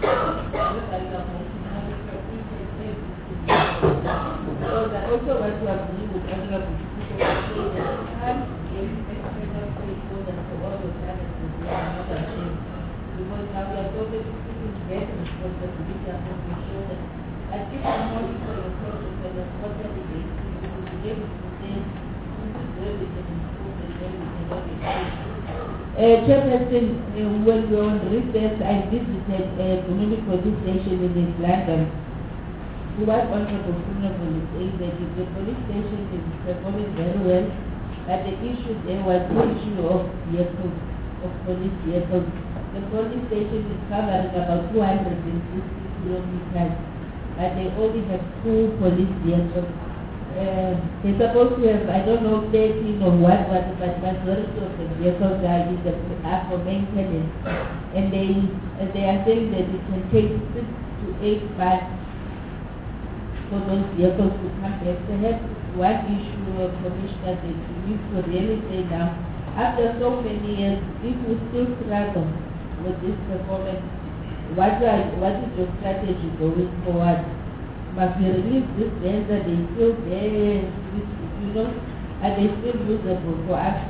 Because I also want to agree with Honorable Senator to say that we can't give external stakeholders for all the services we are not ashamed. Because now we are totally putting together responsibility upon the shoulders. And if we monitor the project on a quarterly basis, we will be able to say this is where we can improve and where we cannot improve. Chairperson, when we were on recess, I visited a community police station in East London. What Honorable Honorable is saying that the police station is performing very well, but the issue there was the issue of vehicles, of police vehicles. The police station is covering about 260 kilometers, but they only have 2 police vehicles. They're supposed to have, I don't know, 13 or what, but majority of the vehicles are for maintenance. And they are saying that it can take 6 to 8 months for those vehicles to come back. Perhaps one issue of Commissioner that we need to really say now, after so many years, if we still struggle with this performance, what is your strategy going forward? Must we release this data? Are they still there? Are they still usable for us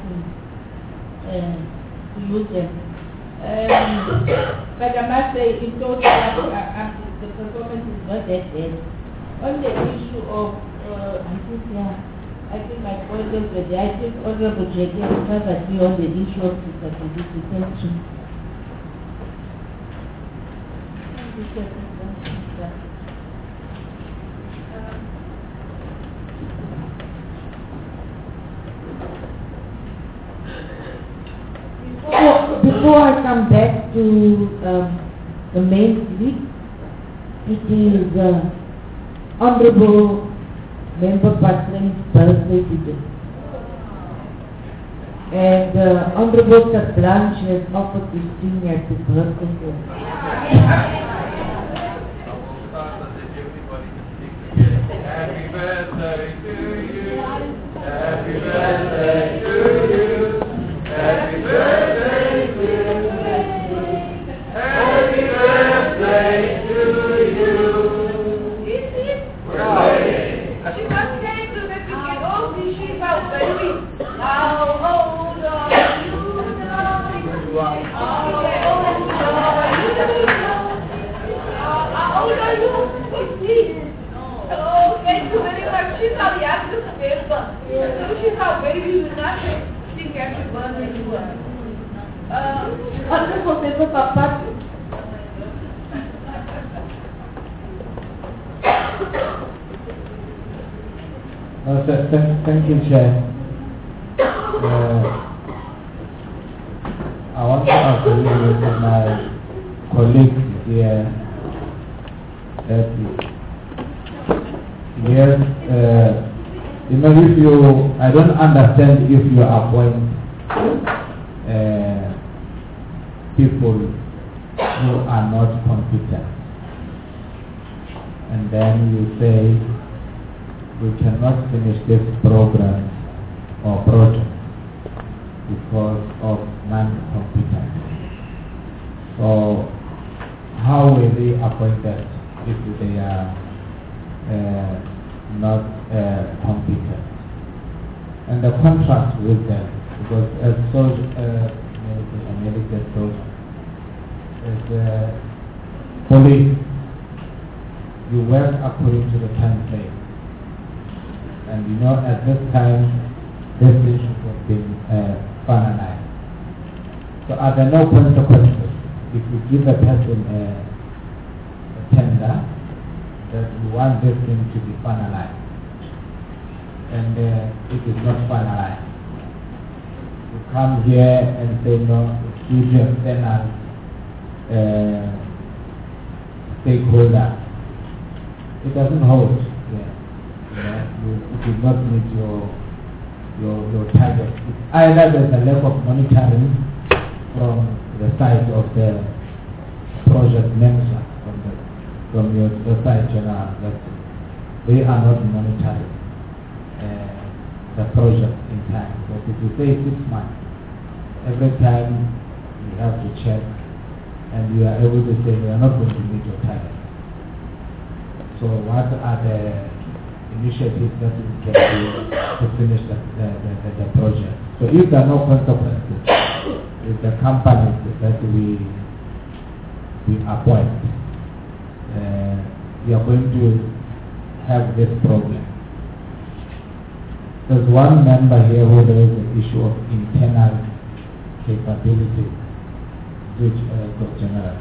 to use them? But I must say, in total, the performance is not that bad. On the issue of, I think my point is that I think Honorable Jackie has covered me on the issue of disability. Thank you. Before I come back to the main speech, it is Honorable Member Patron's birthday today. And Honorable Sir Blanche has offered to sing at the birthday for Happy birthday to you. Happy birthday to you. Happy birthday to you. Happy birthday to you. She must say to the people, oh, she's out, baby. How old are you now? How old are you? 15. Oh, thank you very much. She's our youngest member. So she's our baby. You will not sing happy birthday to her. Honorable Member Papa. Thank you, Chair. I want to agree with my colleagues here that yes, if you, I don't understand if you appoint people who are not competent, and then you say we cannot finish this program or project because of non-competence. So how will they appoint that if they are not competent? And the contrast with them, Because as soldier, American soldier, as police, you work according to the time frame. And you know, at this time, this issue has been finalized. So are there no consequences if you give a person a tender that you want this thing to be finalized, and it is not finalized? You come here and say, no, give your external stakeholder. It doesn't hold. Yeah. You do not meet your target. It's either there's a lack of monitoring from the side of the project manager, from your side general, that they are not monitoring the project in time. But if you say 6 months, every time you have to check, and you are able to say we are not going to meet your target. So what are the initiatives that we can do to finish the project? So if there are no consequences with the companies that we appoint, we are going to have this problem. There's one member here who raised the issue of internal capability, which General.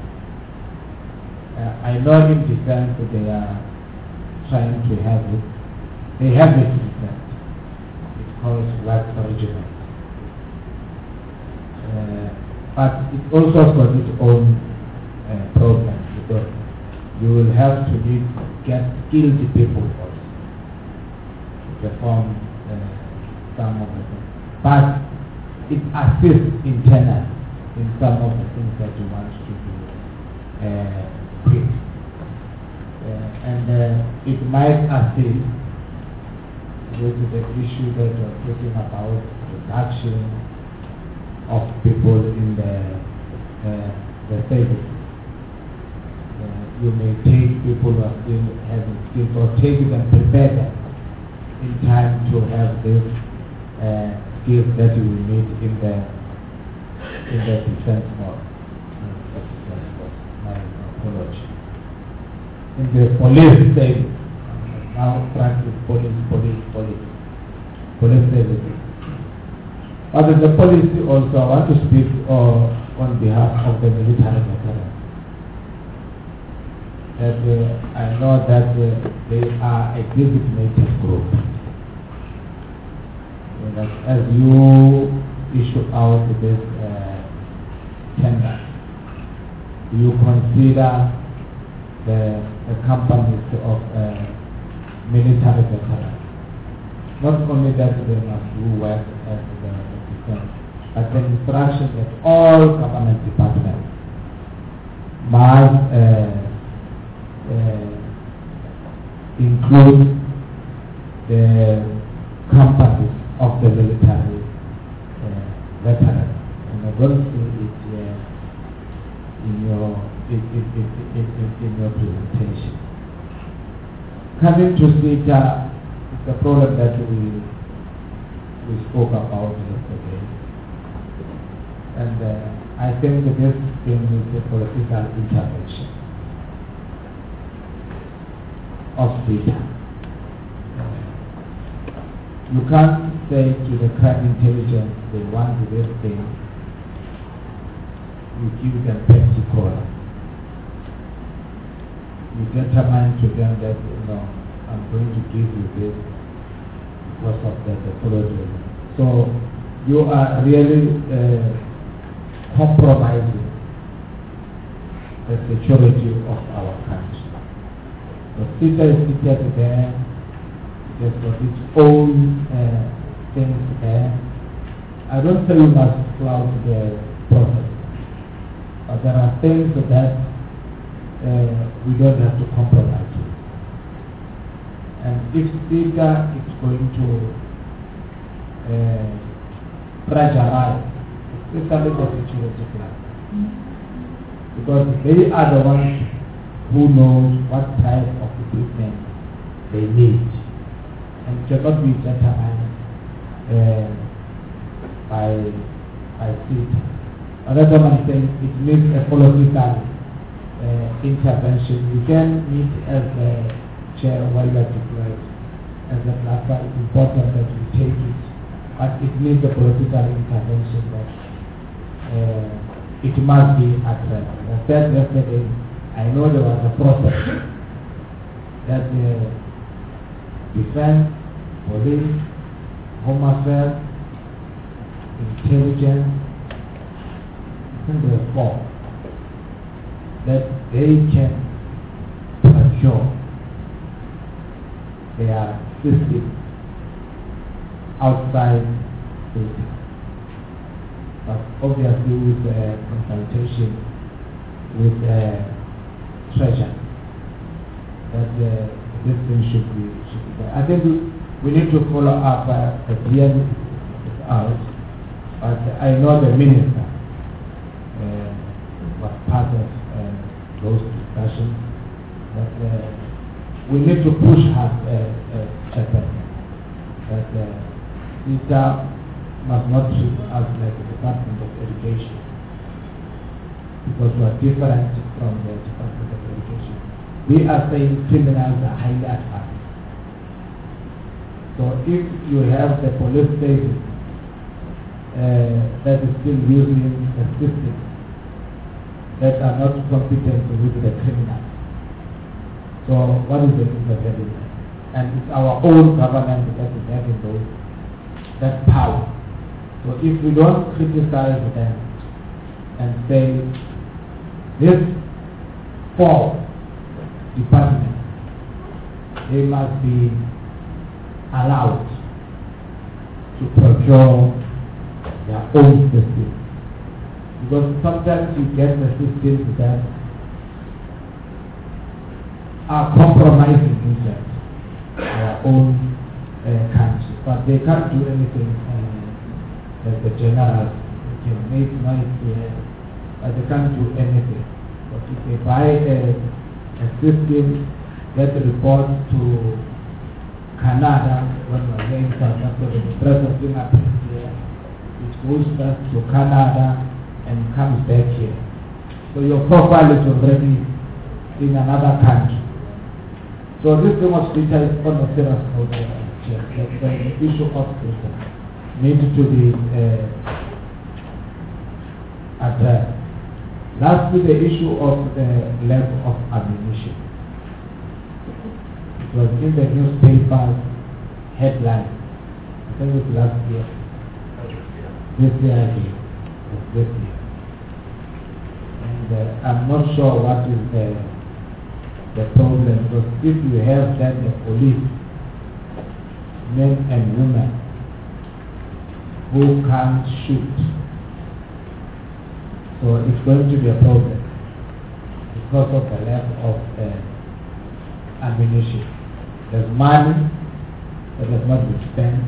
I know in defense that they are trying to have it. They have it in defense. It's called Wax Regiment. But it also got its own problems, because you will have to get skilled people also to perform some of the things. But it assists internally in some of the things that you want to do quick. And it might assist with the issue that you're talking about, reduction of people in the service. You may take people who are still having skills, or take them, prepare them in time to have this skills that you will need in the defense mode. My apology. In the police service, now practice police services. But in the policy also, I want to speak on behalf of the military veterans. That I know that they are a designated group. That as you issue out this tender, you consider the companies of military veterans. Not only that they must do work as the defense, but the instruction that all government departments must include the companies of the military veterans. And I don't see it in your presentation. Coming to CETA, it's a problem that we spoke about yesterday. And I think that this thing is a political intervention of CETA. You can't say to the crime intelligence they want this thing, you give them Pepsi Cola. You determine to them that, I'm going to give you this because of the project. So you are really compromising the security of our country. The CETA is seated there. It has got its own things there. I don't say you must flout the process, but there are things that we don't have to compromise with. And if CETA is going to fragilize, especially the security plan, because they are the ones who knows what type of equipment they need, and cannot be determined by seat. Another one saying it needs a political intervention. You can meet as a chair while you are deployed. As a platform, it's important that we take it, but it needs a political intervention that it must be addressed. As I said yesterday, I know there was a process that defense, police, home affairs, intelligence, I think there are 4, that they can procure their system outside data. But obviously with consultation with treasure, that this thing should be done. I think we need to follow up at the end out, but I know the minister was part of those discussions, but we need to push her chairperson that CISA must not treat us like the Department of Education, because we are different from the Department of Education. We are saying criminals are highly advanced. So if you have the police station that is still using the system that are not competent with the criminals, so what is the use of having that? And it's our own government that is having that power. So if we don't criticize them and say this 4 departments, they must be allowed to procure their own system. Because sometimes you get the systems that are compromising inside our own country, but they can't do anything as the generals. They can make noise here, but they can't do anything. But if they buy a system that reports to Canada, when we're here in South Africa, the press of fingerprints here, it goes back to Canada and comes back here. So your profile is already in another country. So this thing was featured on a serious note, that the issue of system needs to be addressed. Lastly, the issue of the lack of ammunition. It was in the newspaper headline, I think it was last year. This year. And I'm not sure what is the problem, because if you have then the police, men and women, who can't shoot, so it's going to be a problem because of the lack of ammunition. There's money that has not been spent,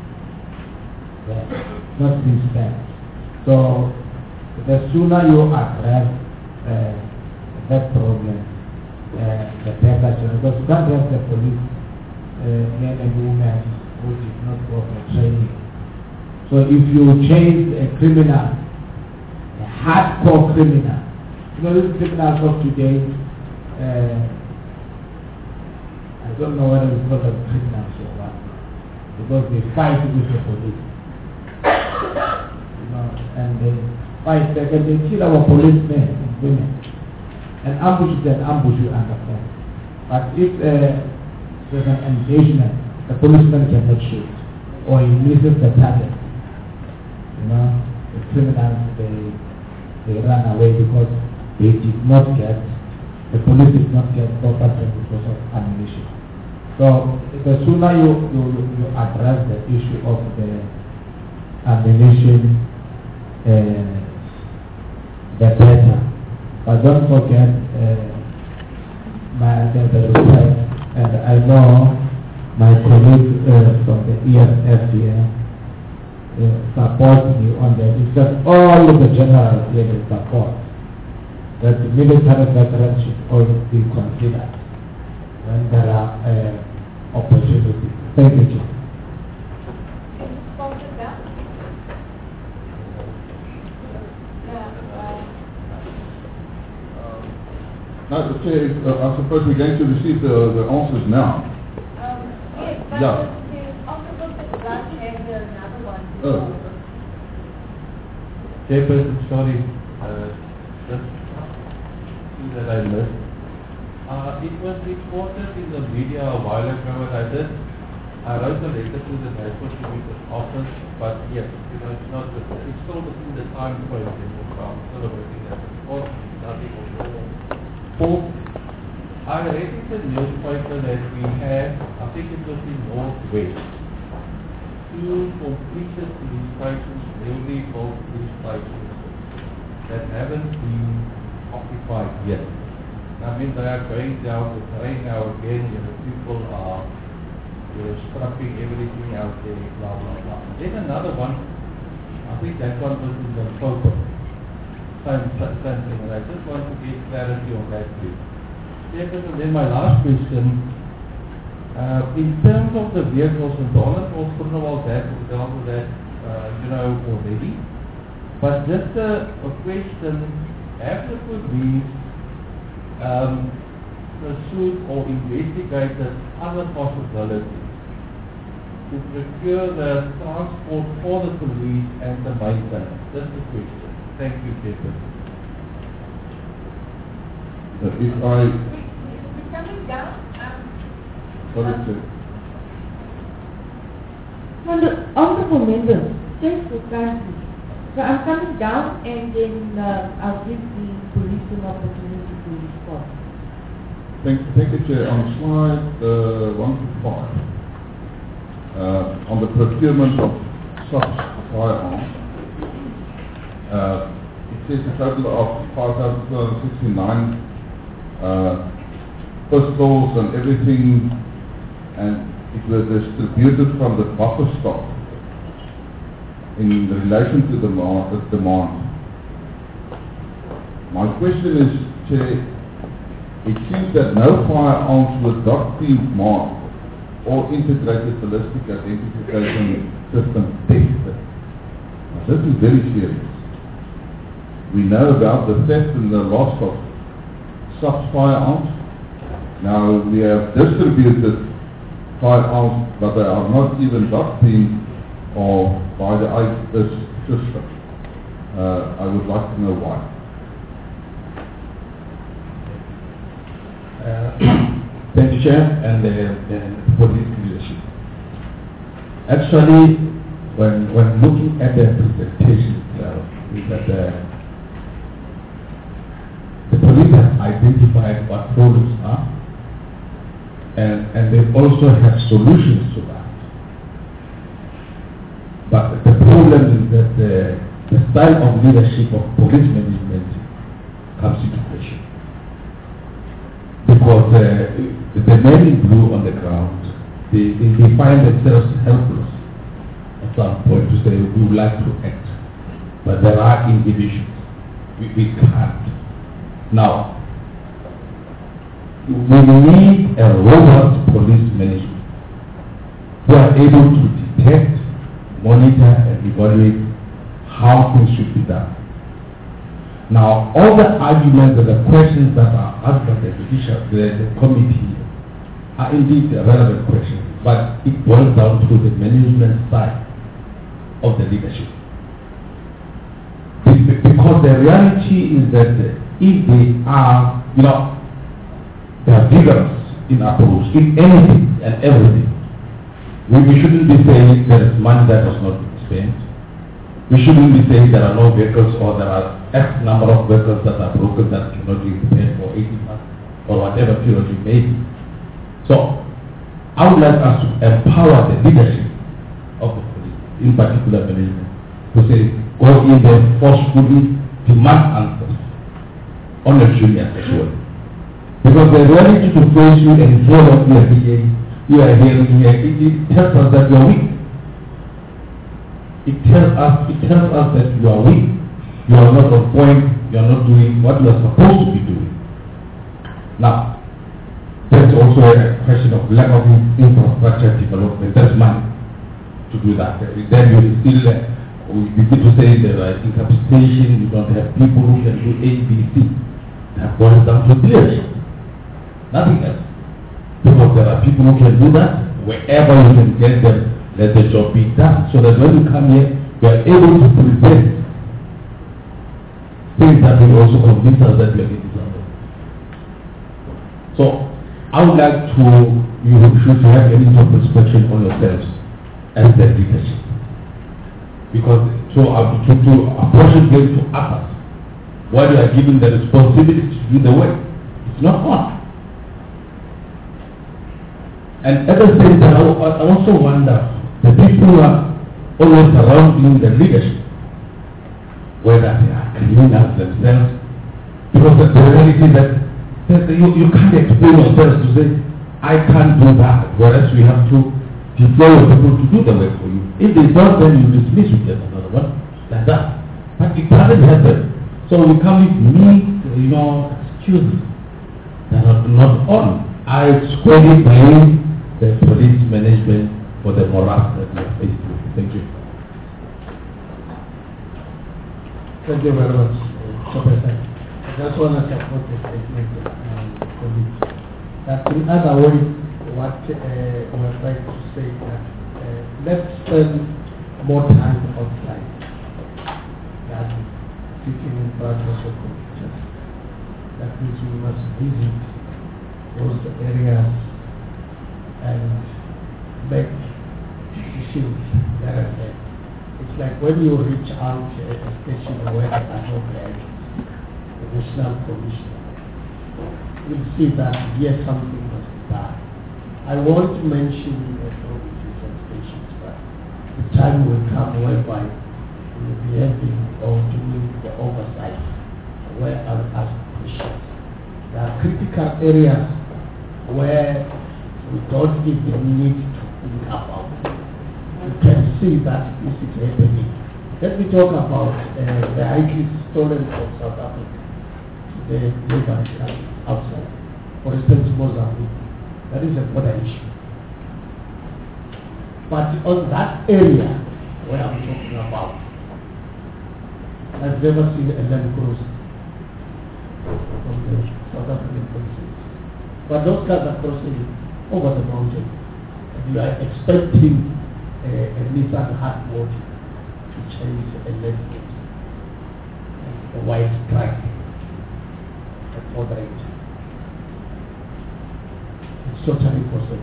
not been spent. So the sooner you address that problem, the better. Because you can't have the police, men and women who did not go for training. So if you chase a criminal, a hardcore criminal, these criminals of today, I don't know whether we call them criminals or what, because they fight with the police. And they fight, they kill our policemen and women. An ambush is an ambush, you understand. But if there's an engagement, the policeman cannot shoot, or he misses the target. The criminals, they run away because they did not get, the police did not get proper training because of ammunition. So the sooner you address the issue of the ammunition, the better. But don't forget the request, and I know my colleague from the ESF here support me on that. It's just all of the generals here that support that the military veterans should always be considered when there are opportunities. Thank you, Chief. Chair, I suppose we're going to receive the answers now. Yes, but Yeah. the Honorable Judge has another one. Oh. Chairperson, sorry, just thing that I missed. It was reported in the media a while ago, and I wrote a letter to the National Commissioner's office, but yes, it's not, it's still within the time frame, so I'm still awaiting that report, nothing of all. Fourth, I read in the newspaper that we have, I think it was in Northwest, 2 completed police stations, newly built police stations, that haven't been occupied yet. I mean, they are going down the drain now again, people are scrapping everything out there, blah, blah, blah. Then another one, I think that one was in the photo. Same thing, and I just want to get clarity on that, please. And then my last question, in terms of the vehicles, and Donald was dealt with that, already. But just a question, have the police pursued or investigated other possibilities to procure the transport for the police and the maintenance? That's the question. Thank you, Chairman. If I... We're coming down. Sorry, Chair. Honorable members, thanks for kindly. So I'm coming down and then I'll give the police an opportunity to respond. Thank you, Chair. On slide 1 to 5, on the procurement of such firearms, it says a total of 5,269 pistols and everything, and it was distributed from the buffer stock in relation to the demand. My question is, Chair, it seems that no firearms were dot-themed marked or integrated ballistic identification system tested. Now, this is very serious. We know about the theft and the loss of such firearms. Now, we have distributed firearms, but they are not even dot-themed or by the IPIS system. I would like to know why. Thank you, Chair, and for this leadership. Actually, when looking at the presentation itself, is that the police have identified what problems are, and they also have solutions to that. But the problem is that the style of leadership of police management comes into question. Because the men in blue on the ground, they find themselves helpless at some point to say, we would like to act. But there are inhibitions. We can't. Now, we need a robust police management who are able to detect, monitor, and evaluate how things should be done. Now, all the arguments and the questions that are asked by the committee are indeed relevant questions, but it boils down to the management side of the leadership. Because the reality is that if they are, they are vigorous in approach, in anything and everything, we shouldn't be saying there is money that has not been spent. We shouldn't be saying there are no vehicles or there are X number of vehicles that are broken that cannot be repaired for 18 months or whatever period it may be. So, I would like us to empower the leadership of the police, in particular management, to say, go in there forcefully, demand answers on a junior sexual. Because the reality to face you and hear what you are hearing here, it tells us that you are weak. It tells us that you are weak, you are not on point, you are not doing what you are supposed to be doing. Now, there's also a question of lack of infrastructure development. There's money to do that. Then you still, we begin to say there are incapacitation, you don't have people who can do A, B, C. That boils down to leadership. Nothing else. Because there are people who can do that. Wherever you can get them, let the job be done. So that when you come here, you are able to present things that will also convince us that we are getting something. So I would like to, you should have any introspection on yourselves as the leadership. Because to approach it to others, while you are given the responsibility to do the work, it's not fun. And at the same time, I also wonder, the people who are always surrounding the leadership, whether they are criminals themselves, because the reality is that you can't explain yourself to say, I can't do that, whereas we have to deploy people to do the work for you. If they don't, then you dismiss with them another one, like that. But it doesn't happen. So we come with neat, excuses that are not on. I squarely blame the police management for the morass that we are faced with. Thank you. Thank you very much, Professor. I just want to support the statement of my colleagues. That in other words, what we're trying to say that let's spend more time outside than sitting in front of the computers. That means we must visit those areas and make decisions there and then. It's like when you reach out a station where there are no grants, the National Commission, you'll see that yes, something must be done. I won't mention provinces and stations, but the time will come whereby we will be having or doing the oversight where I will ask questions. There are critical areas where we don't even need to think about. You can see that this is happening. Let me talk about the items stolen from South Africa, the neighboring countries outside. For instance, Mozambique. That is a border issue. But on that area where I'm talking about, I've never seen a land cruiser from the South African police. But those cars are crossing over the mountain. And you are expecting a Nissan hard-mode to change a left gate and a white stripe at moderate. It's totally possible.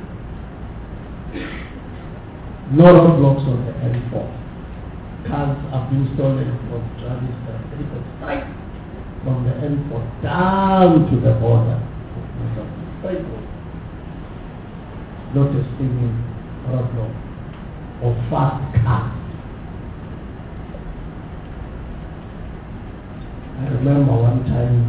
No roadblocks on the N4. Cars have been stolen from Johannesburg. They go straight from the N4 down to the border. Straight road. Not a single roadblock or fast cars. I remember one time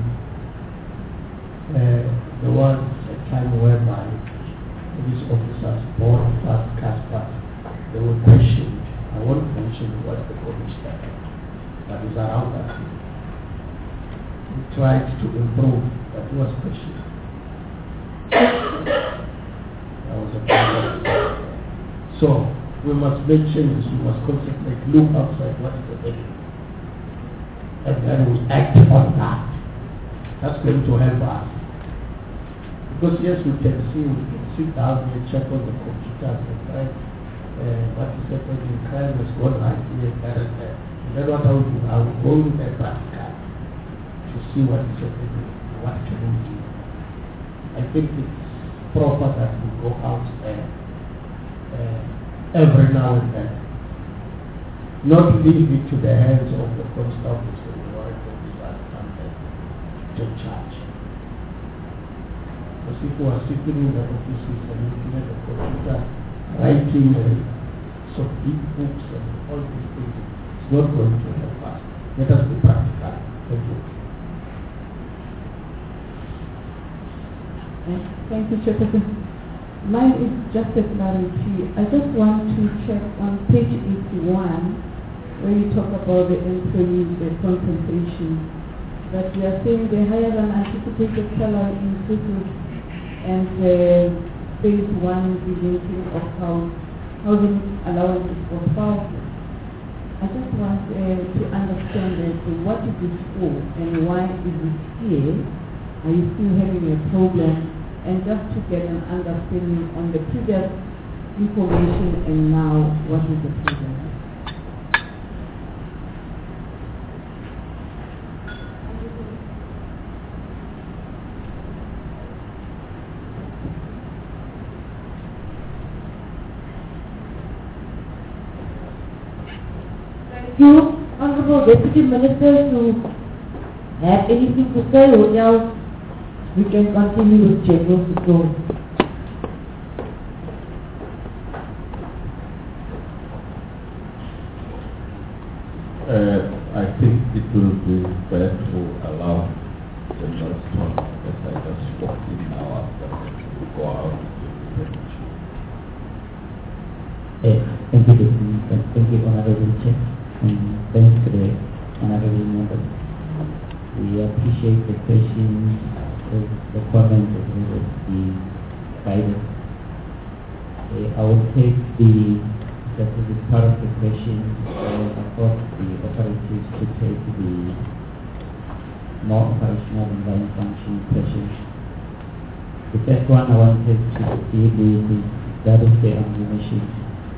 there was a time whereby police officers bought fast cars, but they were questioned. I won't mention what the commissioner, but it's around that. He tried to improve, but he was questioned. That was a problem. So we must make changes. We must concentrate, look outside what is happening, and then we act on that. That's going to help us. Because yes, we can sit down and check on the computers and try what is happening. Crime has gone right here, there and there. And then what I will do, I will go with a practical to see what is happening, what can we do. I think it's proper that we go out there every now and then. Not leave it to the hands of the constables and the warrant officers to charge. Because people are sitting in the offices and looking at the computer, writing some big books and all these things. It's not going to help us. Let us be practical. Thank you. Thank you, Chairperson. Mine is just a clarity. I just want to check on page 81, where you talk about the employees, the compensation, that we are saying they higher than anticipated salary increases and phase 1 relating of housing allowances for spouses. I just want to understand what is this for and why is it here Are you still having a problem? And just to get an understanding on the previous information and now what is the problem? Thank you, Honorable Deputy Minister, to have anything to say, or else we can continue with General Support. I think it will be fair to allow the nurse talk as I just walked in now after to go out to the Thank you, thank you, Honorable Chair, and thanks to the Honorable Member. We appreciate the questions, the comments, as well as the guidance. I will take the specific part of the question and support the authorities to take the more operational and line function questions. The first one I wanted to deal with is that of the ammunition.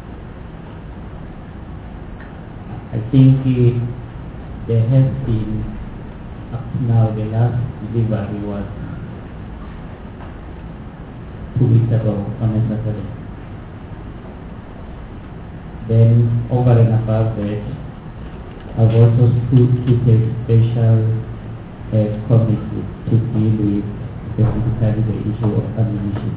I think there has been, up to now, the last delivery was 2 weeks ago on a Saturday. Then, over and above that, I've also put a special committee to deal with specifically the issue of ammunition.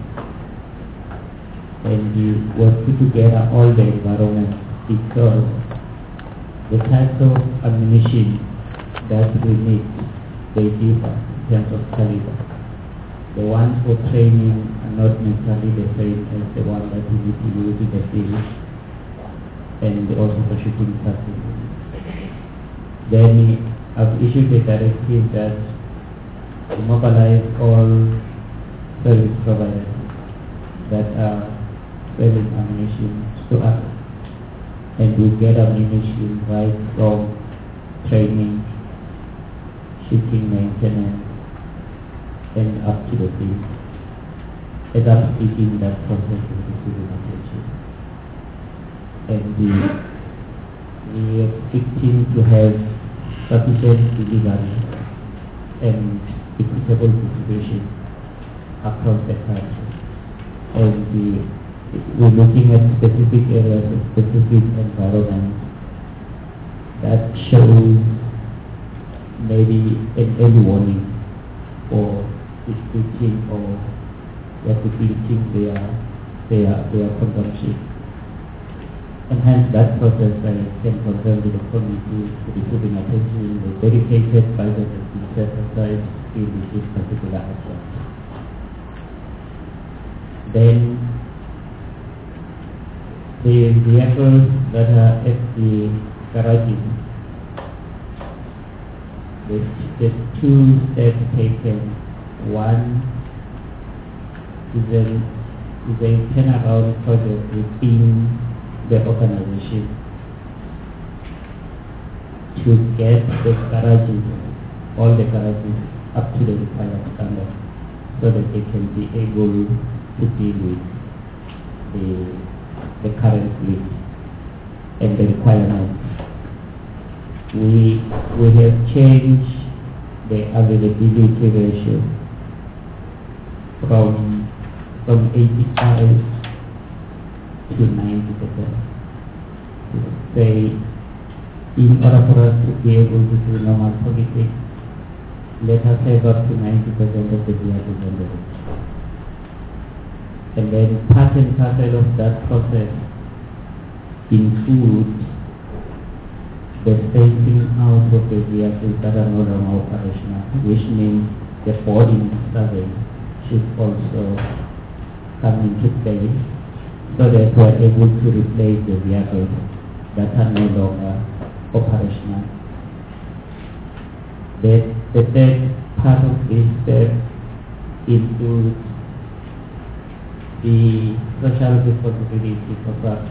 And we were put together all the environment because the types of ammunition that we need, they differ in terms of caliber. The ones for training are not necessarily the same as the one that we need to use in the field, and also for shooting practice. Then I've issued a directive that to mobilize all service providers that are selling ammunition to us, and we get ammunition right from training, shooting maintenance, and up to the field. As I'm speaking, that process is receiving attention. And we are expecting to have sufficient delivery and equitable distribution across the country. And we're looking at specific areas, specific environments that shows maybe an early warning for restricting or replicating their consumption. And hence that process I can confirm with the committee to be putting attention. The dedicated budget has been set aside in this particular action. Then the vehicles that are at the garages, there's 2 steps taken. One is a turnaround project within the organization to get the garages, all the garages up to the required standard so that they can be able to deal with the current fleet and the requirements. We have changed the availability ratio from 85 to 90%. Say, in order for us to be able to do normal politics, let us have up to 90% of the vehicles on the road. And then part and parcel of that process includes the phasing out of the vehicles that are no longer operational, which means the boarding survey should also come into play so that we are able to replace the vehicles that are no longer operational. The third part of this step includes the social responsibility for us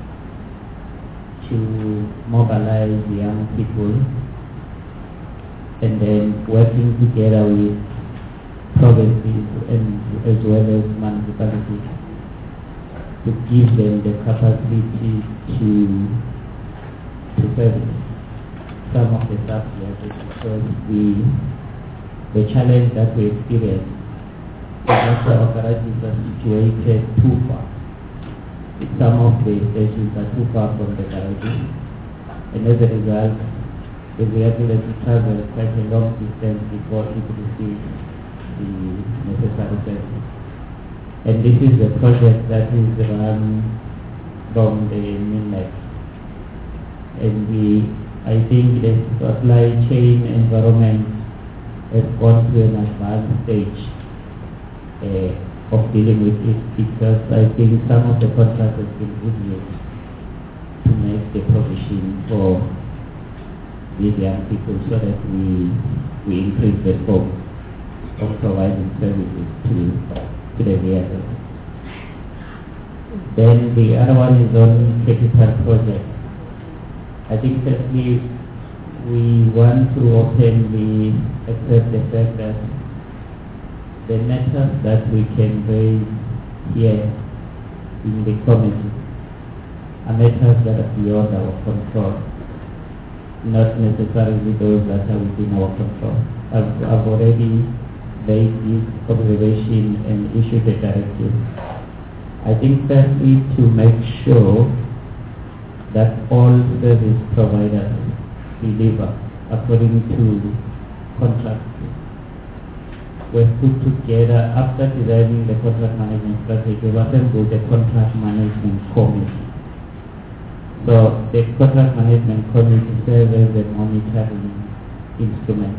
to mobilize young people and then working together with provinces and as well as municipalities to give them the capacity to service some of the subjects, because the challenge that we experience, the national authorities are situated too far. Some of the stations are too far from the garages, and as a result, the vehicle has to travel quite a long distance before it receives the necessary service. And this is a project that is run from the mainland. And I think the supply chain environment has gone to an advanced stage of dealing with it, because I think some of the contracts have been reviewed to make the provision for these young people so that we increase the scope of providing services to the vehicles. Then the other one is on capital projects. I think firstly we want to openly accept the fact that the matters that we can raise here in the committee are matters that are beyond our control, not necessarily those that are within our control. I've already made this observation and issued a directive. I think firstly to make sure that all service providers deliver according to contracts. We've put together, after designing the contract management strategy, we've assembled the contract management committee. So the contract management committee serves as a monitoring instrument.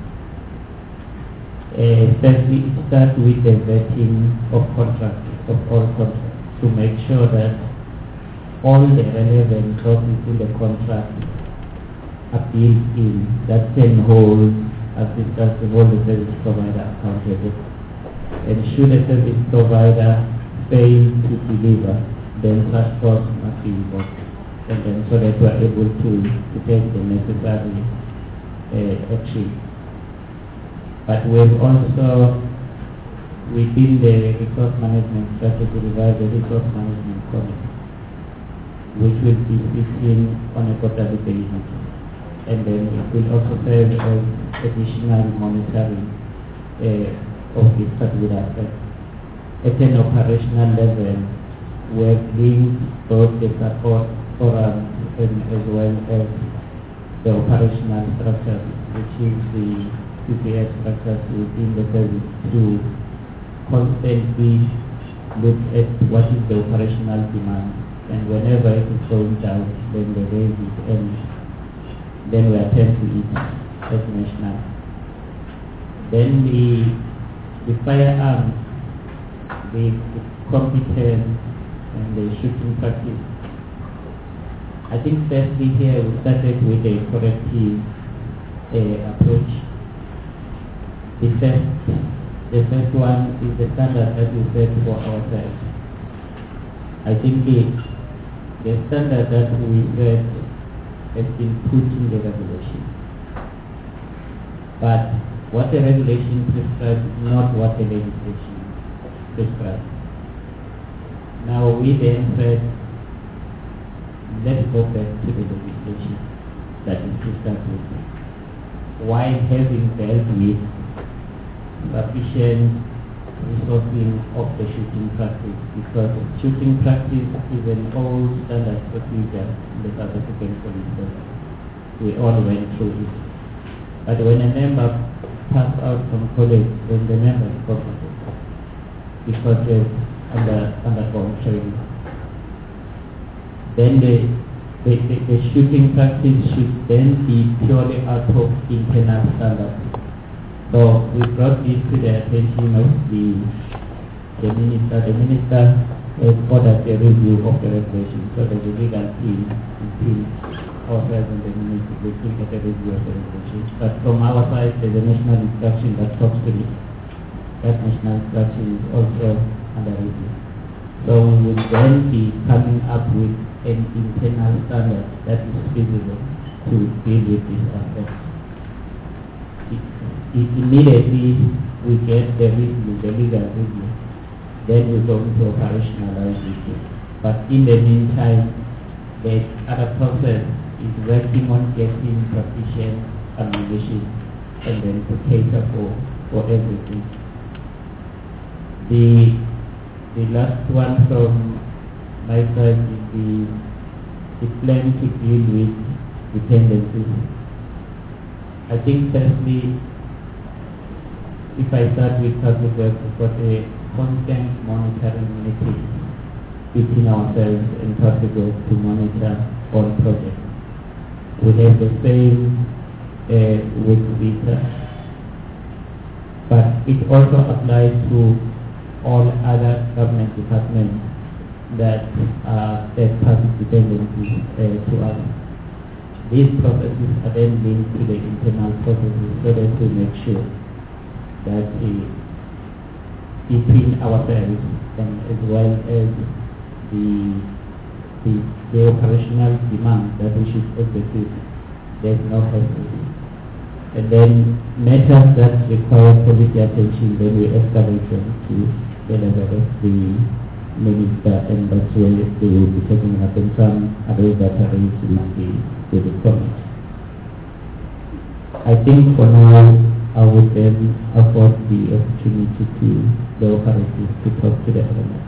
Firstly, it starts with the vetting of contracts, of all contracts, to make sure that all the relevant clauses in the contract are built in that can hold, as discussed, the service provider accountable. And should a service provider fail to deliver, then such costs must be involved. And then so that we are able to take the necessary action. But we've also, within the resource management strategy, revised the resource management committee, which will be sitting on a quarterly basis. And then it will also serve as additional monitoring of this particular aspect. At an operational level, we're linked both the support forums and as well as the operational structures, which is the CPS structures within the service, to constantly look at what is the operational demand. And whenever it is going down, then they raise it, and then we attend to it as national. Then the firearms, the competence and the shooting practice. I think firstly here we started with a corrective approach. The first one is the standard that we set for ourselves. I think the standard that we set has been put in the regulation. But what the regulation prescribes is not what the legislation prescribes. Now we then said, let's go back to the legislation that is prescribed with it, while having dealt with sufficient resourcing of the shooting practice, because shooting practice is an old standard procedure in the South African police service. We all went through it. But when a member passed out from college, then the member is compensated because they've undergone training. Then the shooting practice should then be purely out of internal standards. So we brought this to the attention of the minister. The minister has ordered a review of the regulation. So the legal team ourselves and the minister looking at the review of the regulation. But from our side, there's a national instruction that talks to it. That national instruction is also under review. So we will then be coming up with an internal standard that is feasible to deal with this aspect. It immediately we get the review, the legal review, then we're going to operationalize it. But in the meantime, the other process is working on getting sufficient ammunition and then to cater for everything. The last one from my side is the plan to deal with dependencies. I think firstly, if I start with public works, we've got a constant monitoring meeting between ourselves and public works to monitor all projects. We have the same with Vita, but it also applies to all other government departments that are third-party dependencies to us. These processes are then linked to the internal processes so that we make sure that between ourselves and as well as the operational demand that we should execute, there's no hassle. And then matters that require policy attention, then we escalate them to the level of the minister, and that's where they will be taking up, and some others that are raised with the comment. I think for now, I would then afford the opportunity to the operators to talk to the elements.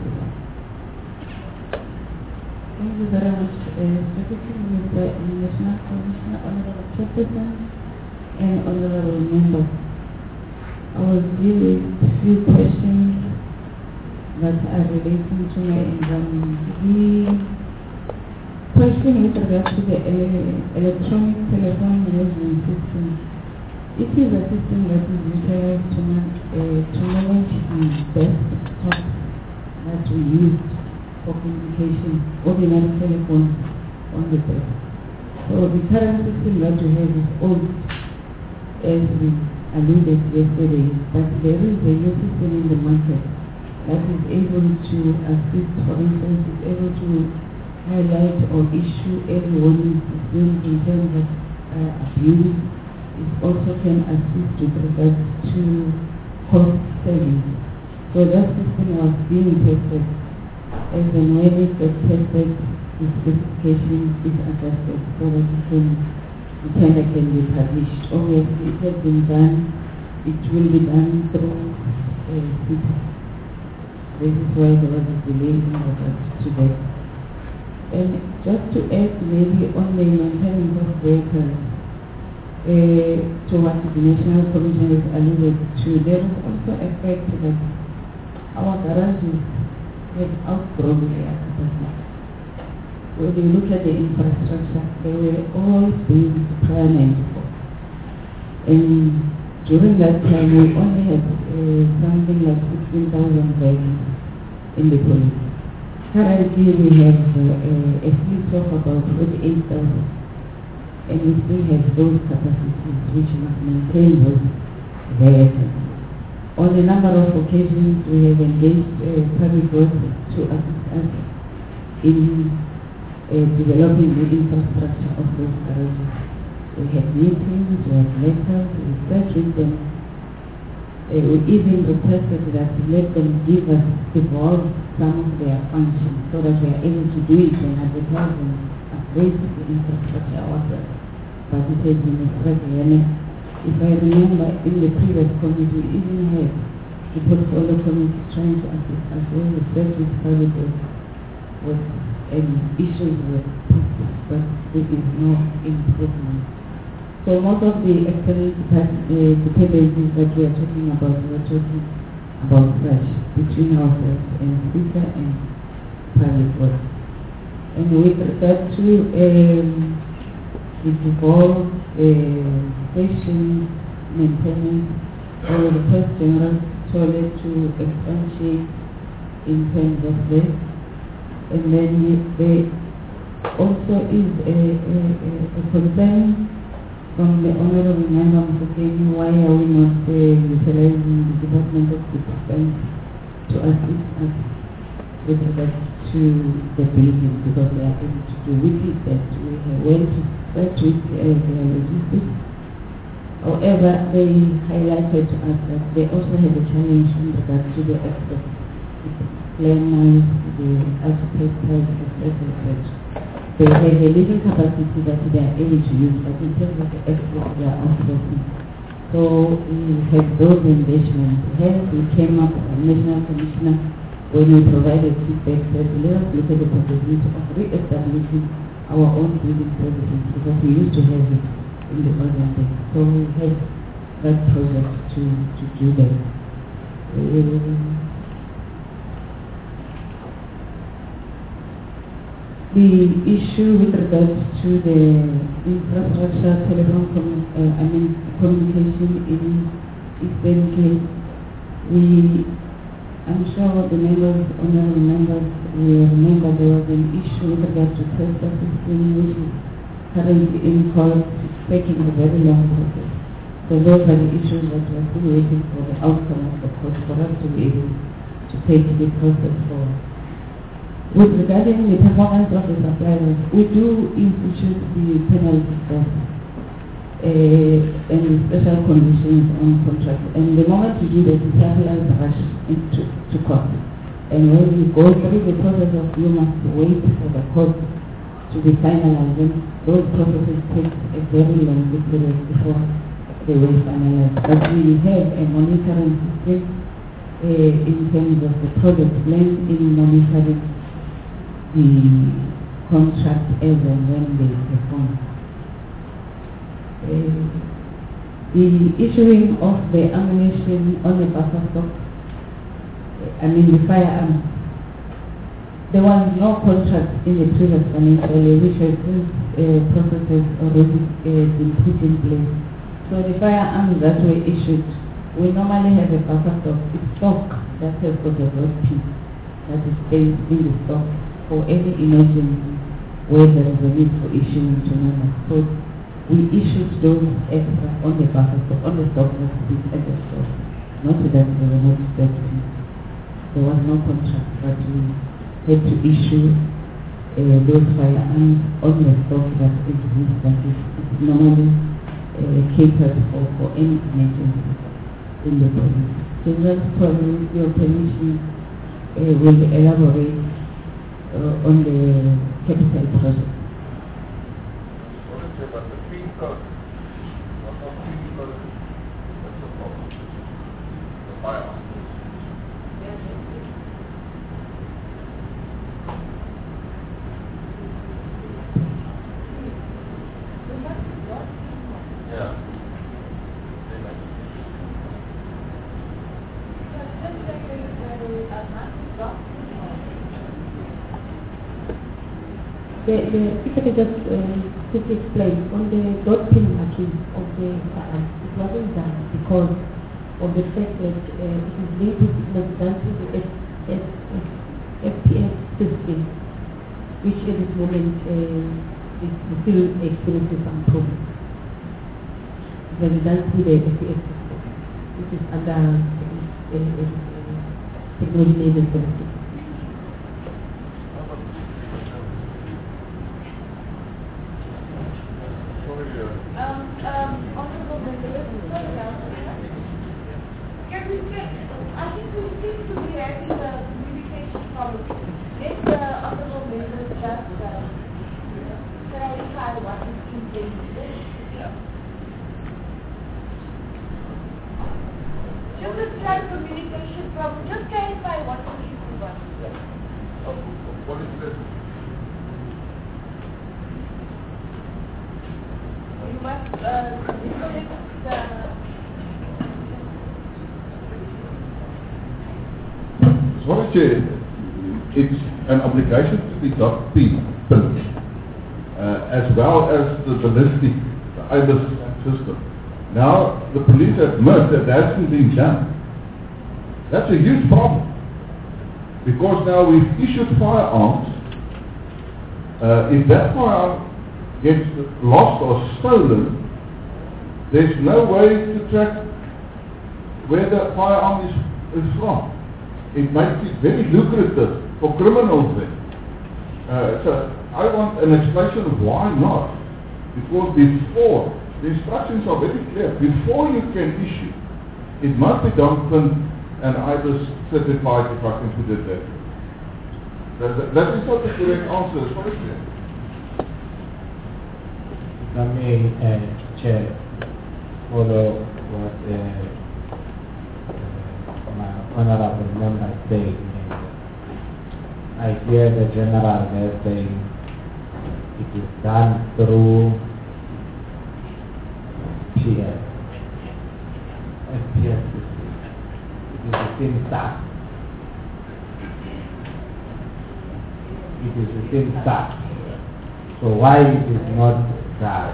Thank you very much, Secretary, Mr. National Commissioner, Honorable Chairperson, and Honorable Members. I will deal with a few questions that are relating to my environment. The question with regard to the electronic telephone management system. It is a system that is utilized to manage the desktop that we use for communication, ordinary telephones on the desk. So the current system that we have is old, as we alluded yesterday, but there is a new system in the market that is able to assist, for instance, is able to highlight or issue early warning systems in terms of abuse. It also can assist with regard to cost savings. So that system was being tested, as and when it gets tested, the specification is adjusted so that the tender can be published. Obviously, it has been done, it will be done through CITI. This is why there was a delay in regard to that. And just to add maybe on the maintenance of vehicles, to what the National Commission has alluded to, there is also a fact that our garages have outgrown their capacity. When you look at the infrastructure, they were all being planned for. And during that time, we only had something like 16,000 vehicles in the police. Currently, we have a fleet of about 48,000. And we still have those capacities which must maintain those vehicles. On a number of occasions, we have engaged public works to assist us in developing the infrastructure of those garages. We have meetings, we have letters, we sat with them. We even requested that let them give us, devolve some of their functions so that we are able to do it and advertise and upgrade the infrastructure ourselves. But it has been a struggle. And if I remember, in the previous committee, we even had the portfolio committee trying to assist us when the service public was issues were posted, but there is no improvement. So most of the external dependencies that we are talking about such between ourselves and speaker and public works. And with regard to the devolved station maintenance, I will request General Toilet to expatiate in terms of this. And then there also is a concern from the Honorable Member Mfokeni, why are we not utilizing the Department of Defense to assist us with regard to the building, because they are able to do with it that we went to start with their logistics However, they highlighted to us that they also have a challenge in regard to the access. Landmines, the architect price, etc. They have a living capacity that they are able to use, but in terms of the access, they are outsourcing. So we have those engagements. Hence, we came up with a national commissioner when we provided feedback that let us look at the possibility of re-establishing our own building services because we used to have it in the olden days. So we have that project to do that. The issue with regards to the infrastructure, communication in Eastern Cape, I'm sure the members, honorable members, will remember there was an issue with regards to Telstra system, which is currently in court, taking a very long process. So those are the issues that we're still waiting for the outcome of the court for us to be able to take the process forward. With regarding the performance of the suppliers, we do institute the penalty clause and special conditions on contracts. And the moment you do that, the suppliers rush into court. And when you go through the process of you must wait for the court to be finalized, and those processes take a very long period before they will finalize. But we have a monitoring system in terms of the project plan in monitoring the contract as and when they perform. The issuing of the ammunition on the buffer stock, the firearms, there was no contract in the previous financial year which has since processes already been put in place. So the firearms that were issued, we normally have a buffer stock, it's stock that has got a road piece that is based in the stock for any emergency where there is a need for issuing to members. So we issued those extra on the buffer stock, on the stock that is at the store. Not that they were not stocked. There was no contract, but we had to issue those firearms on the stock that exists, that is normally catered for any emergency in the province. So that's probably, with your permission, will elaborate on the capital project. If I could just quickly explain, on the dot pin marking of the it wasn't done because of the fact that it is linked to the FPS system, which at this moment is still experiencing some problems. It was done through the FPS system, which is under technology-enabled services. Honorable members, I think we seem to be having a communication problem. Let the honorable members just clarify what is intended. Just a slight communication problem. Just clarify what the issue was. What is this? You must recollect What I said, it's an obligation to be dot P as well as the ballistic, the IBIS system. Now, the police admit that that hasn't been done. That's a huge problem. Because now we've issued firearms. If that firearm gets lost or stolen, there's no way to track where the firearm is from. It makes it very lucrative for criminals then. So I want an explanation of why not. Because before The instructions are very clear. Before you can issue, it must be dumped and either certified, if I can put it that way. That is not the correct answer as far as clear. Let me, Chair, follow what my honorable member said. I hear the general there saying it is done through PS. SPS system. It is the same staff. It is the same staff. So why it is not that?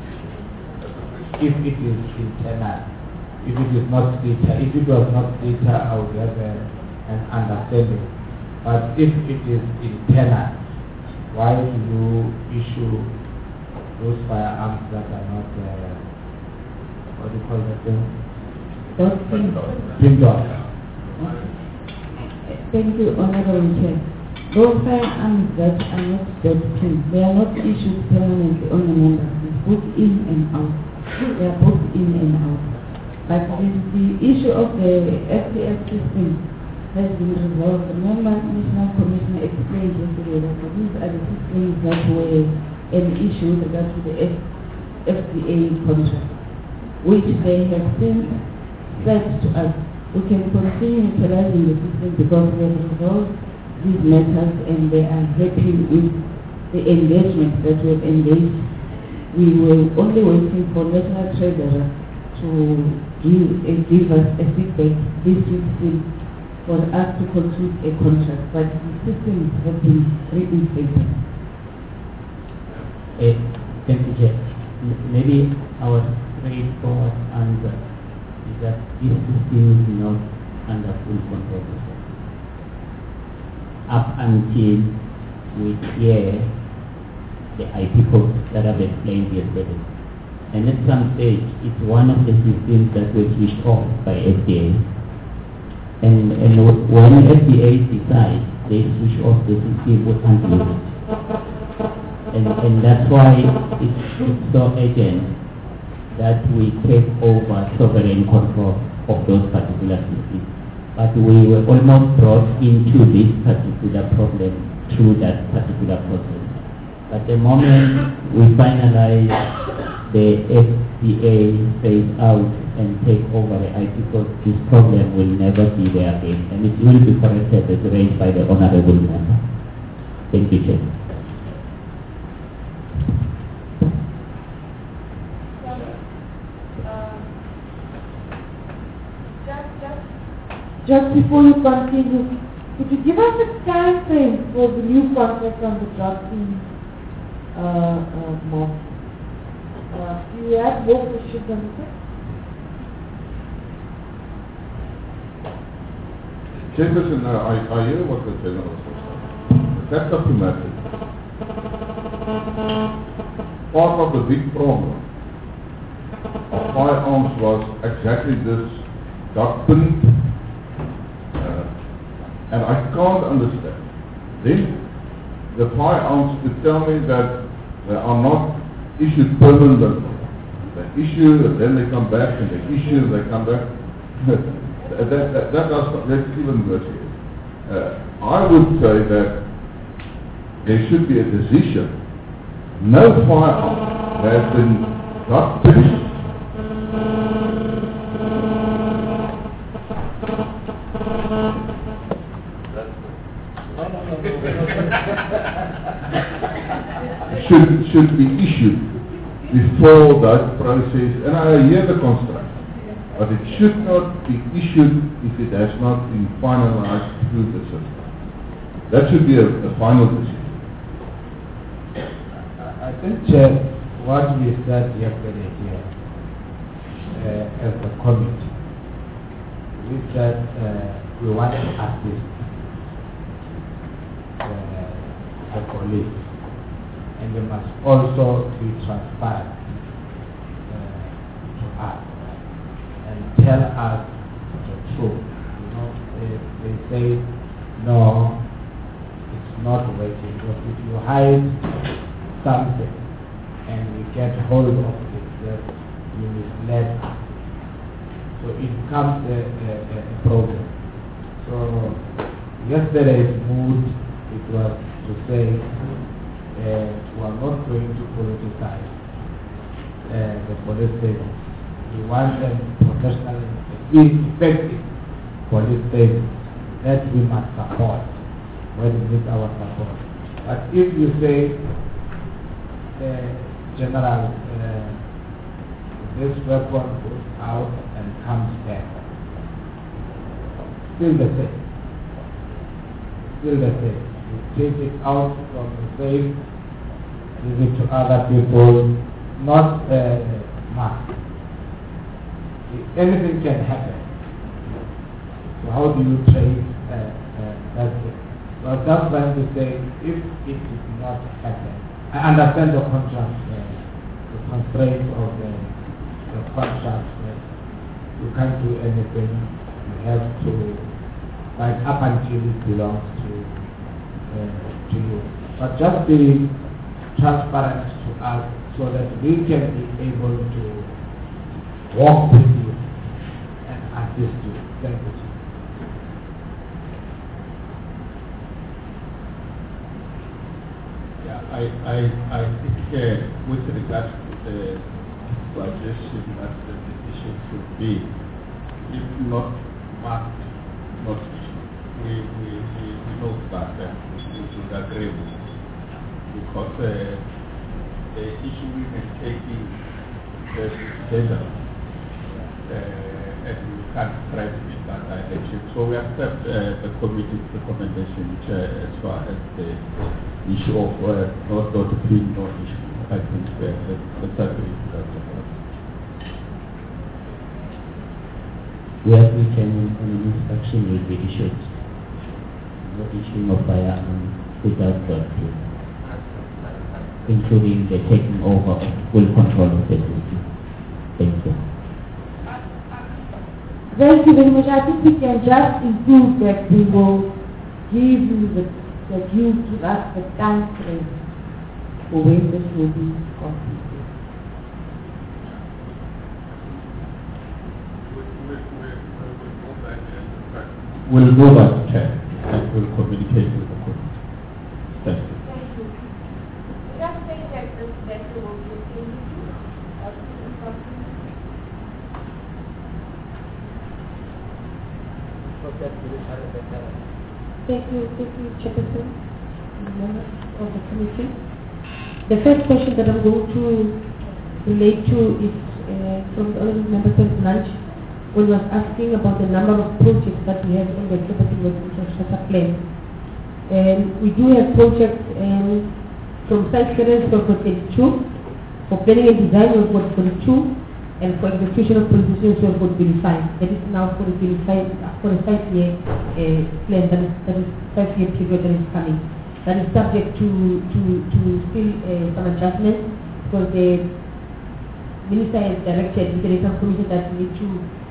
If it is internal, if it is not data, if it was not data, I would have an understanding. But if it is internal, why do you issue those firearms that are not, what do you call that thing? Pin dot. Thank you, Honorable Chair. Those firearms that are not pin, they are not issued permanently on the members. It's booked in and out. They are booked in and out. But the issue of the FPS system has been resolved. The National Commissioner explained yesterday that these are the systems that were an issue with regard to the FDA contract, which they have since said to us, we can continue utilizing the system because we have resolved these matters and they are happy with the engagement that we have engaged. We were only waiting for National Treasurer to give us a feedback this week for us to conclude a contract, but the systems have been reinstated. Thank you, Chair. Maybe our straightforward answer is that this system is not under full control. Up until we hear the IP codes that I've explained yesterday. And at some stage, it's one of the systems that was switched off by FDA. And when FDA decides, they switch off the system with until it. And that's why it's so urgent that we take over sovereign control of those particular systems. But we were almost brought into this particular problem through that particular process. But the moment we finalize the FDA phase out and take over the IT code, this problem will never be there again. And it will be corrected as raised by the Honorable Member. Thank you, Chair. Just before you continue, could you give us a time frame for the new contract on the drafting mob? Do you have more questions on this? Chairperson, I hear what the General says. That's up to matter. Part of the big problem of firearms was exactly this document. And I can't understand. Then the firearms to tell me that they are not issued permanently. They issue and then they come back and they issue and they come back. That's even worse. I would say that there should be a decision. No firearm has been got finished. should be issued before that process, and I hear the construct, but it should not be issued if it has not been finalized through the system. That should be a final decision. I think, Chair, what we said yesterday here as a committee, we said we want to assist the police, and they must also be transparent to us and tell us the truth. You know, they say, no, it's not working. Because if you hide something and we get hold of it, that you misled us. So it becomes a problem. So yesterday's mood, it was to say we are not going to politicize the police station. We want them professional, effective police station that we must support when we need our support. But if you say, General, this weapon goes out and comes back, still the same. Still the same. You take it out from the safe, give it to other people, not mass. Anything can happen. So how do you trace that thing? So I'm just trying to say, if it did not happen, I understand the contract, the constraints of the contract. You can't do anything. You have to fight up until it belongs to you. But just be transparent to us so that we can be able to walk with you and assist you. Thank you. I think with regards to the suggestion that the decision should be, if not marked, not issued, we know that we should agree with it. Because the issue we can take in the together and we can't drive in that direction. So we accept the committee's recommendation as far as the issue of not being no issue. I think let's agree to that. Where we can an inspection will be issued. No issuing of firearms without doctrine, including the taking over of full control of the city. Thank you. Thank you very much. I think we can just include that we will give you that you give us the time frame for when this will be completed. We'll go back to check and we'll communicate with the committee. Thank you. Thank you. Just say that this better will be continued or Thank you, Chairperson, members of the committee. The first question that I'm going to relate to is from the Honourable Member President Lunch, when he was asking about the number of projects that we have in the Capital Infrastructure Plan. We do have projects from site clearance for 32, for planning and design we have got 42, and for execution of positions we have got 25. That is now for the 5-year plan, that is 5-year period that is coming. That is subject to still some adjustments, because the Minister has directed the International Commission that we need to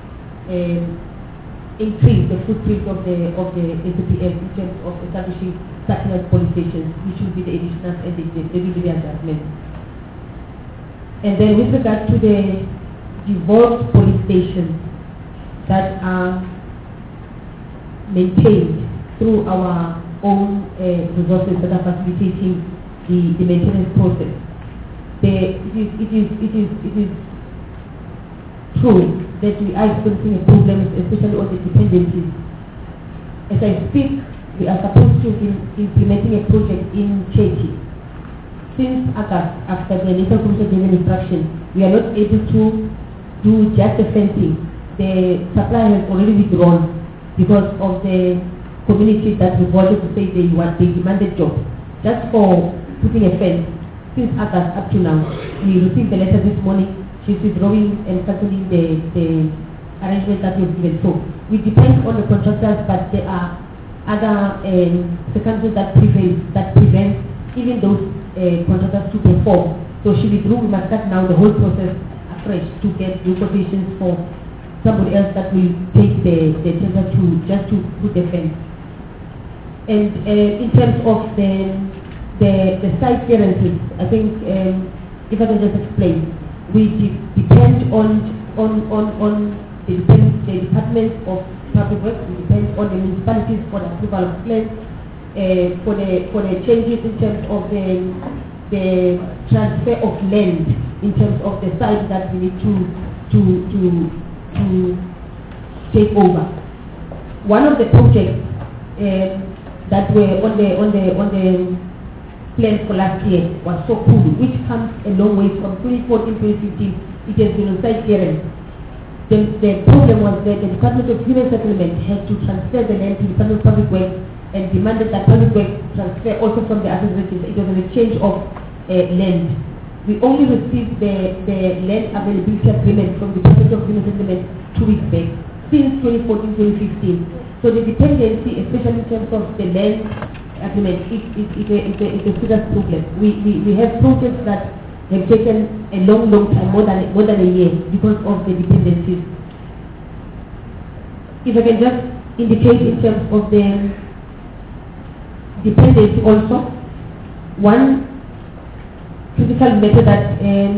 increase the footprint of the SAPF in terms of establishing satellite police stations, which will be the additional and the adjustment. And then with regard to the devolved police stations that are maintained through our own resources that are facilitating the maintenance process, it is true that we are experiencing a problem, especially on the dependencies. As I speak, we are supposed to be implementing a project in Turkey. Since August, after the National Commission gave instruction, we are not able to do just the fencing. The supply has already withdrawn because of the community that revolted to say they demanded jobs. Just for putting a fence, since August up to now, we received the letter this morning. She's withdrawing and cancelling the arrangement that was given. So we depend on the contractors, but there are other circumstances that prevent even those contractors to perform. So she withdrew. We must start now the whole process afresh to get new quotations for somebody else that will take the tender to put the fence. And in terms of the site clearances, I think if I can just explain. we depend on the Department of Public Works, we depend on the municipalities for the approval of plans, for the changes in terms of the transfer of land, in terms of the site that we need to take over. One of the projects that were on the plan for last year was Sokulu, which comes a long way from 2014-2015. It has been on site clearance. The problem was that the Department of Human Settlement had to transfer the land to the Department of Public Works and demanded that Public Works transfer also from the assessment register. It was an exchange of land. We only received the land availability agreement from the Department of Human Settlement 2 weeks back, since 2014-2015. So the dependency, especially in terms of the land agreement, is a serious problem. We have projects that have taken a long time, more than a year, because of the dependencies. If I can just indicate in terms of the dependency also, one critical matter that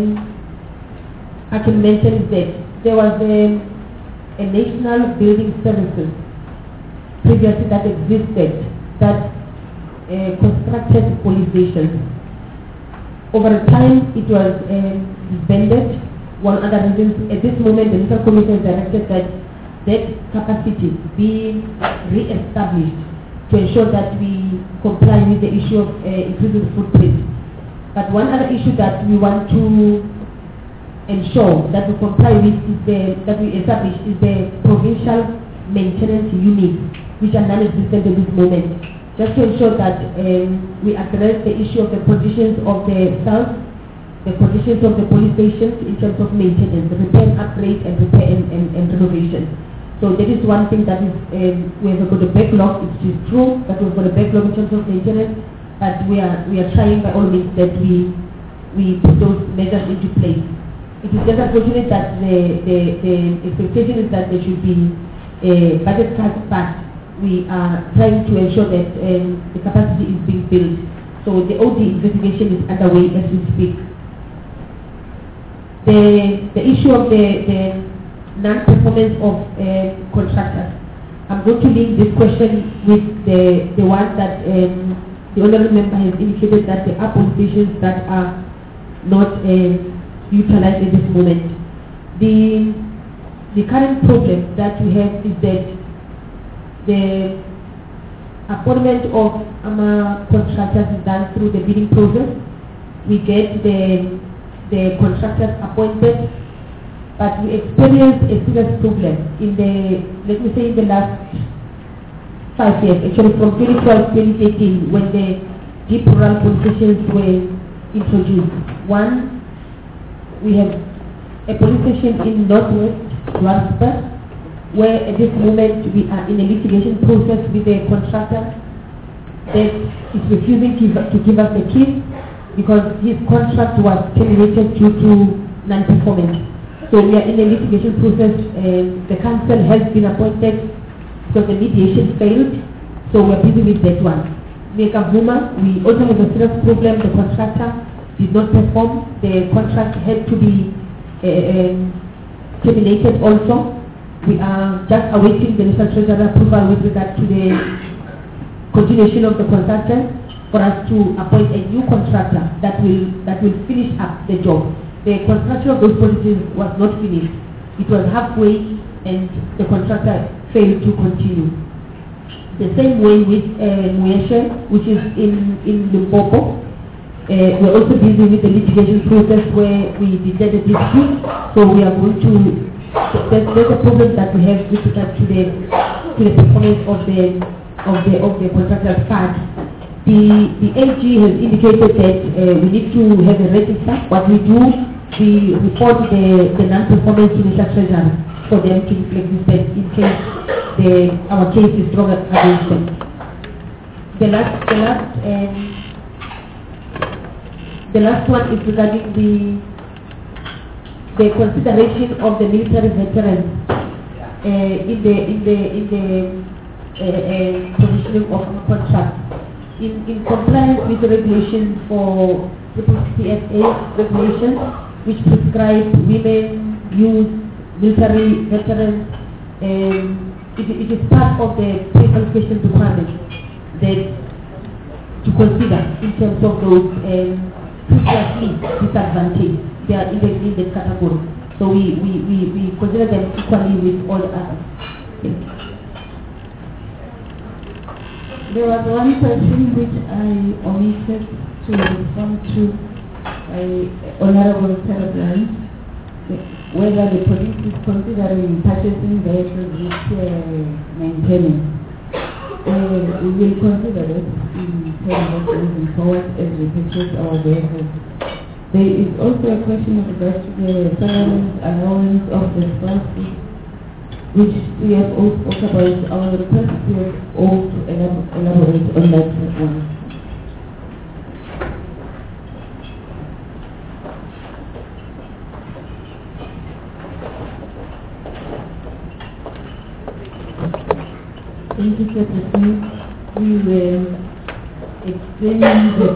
I can mention is that there was a national building services previously that existed that constructed police stations. Over time, it was disbanded. One other reason, at this moment, the Minister Commission has directed that capacity be re-established to ensure that we comply with the issue of increasing footprint. But one other issue that we want to ensure that we comply with that we establish is the provincial maintenance units, which are non-existent at this moment. Just to ensure that we address the issue of the conditions of the cells, the conditions of the police stations in terms of maintenance, the repair and upgrade and repair and renovation. So that is one thing that is, we have got a backlog. It is true that we've got a backlog in terms of maintenance, but we are trying by all means that we put those measures into place. It is just unfortunate that the expectation is that there should be a budget cut, but we are trying to ensure that the capacity is being built. So the OD investigation is underway as we speak. The issue of the non-performance of contractors. I'm going to link this question with the one that the honourable member has indicated, that there are police stations that are not utilized at this moment. The current problem that we have is that the appointment of contractors is done through the bidding process. We get the contractors appointed, but we experienced a serious problem in the last 5 years, actually from 2012 to 2018, when the deep rural police stations were introduced. One, we have a police station in Northwest Rwanda, where at this moment we are in a litigation process with the contractor that is refusing to give us the keys because his contract was terminated due to non-performance. So we are in a litigation process. The council has been appointed because the mediation failed, so we are busy with that one. Nekavuma, we also have a serious problem. The contractor did not perform. The contract had to be terminated also. We are just awaiting the National Treasury approval with regard to the continuation of the consultant for us to appoint a new contractor that will finish up the job. The construction of those policies was not finished. It was halfway and the contractor failed to continue. The same way with Muyeshe, which is in Limpopo. We're also busy with the litigation process where we declared a dispute, so we are going to. There's a problem that we have with regard to the performance of the contractor's part. The LG has indicated that we need to have a register. What we do, we report the non-performance to the Treasury for them to reflect this in case our case is strong against them. The last one is regarding the consideration of the military veterans in the provisioning of contracts. In compliance with the regulations for PPSA regulations, which prescribe women, youth, military veterans. It is part of the pre-qualification requirements that to consider in terms of those previously disadvantaged. They are in the category. So we consider them equally with all others. Thank you. There was one question which I omitted to respond to by Honorable Celebrant, whether the police is considering purchasing vehicles with maintenance. We will consider it in terms of moving forward as we purchase our vehicles. There is also a question with regards to the salary allowance of the spouses, which we have also spoke about. Our request here all to elaborate on that one. Thank you, Secretary. We were explaining the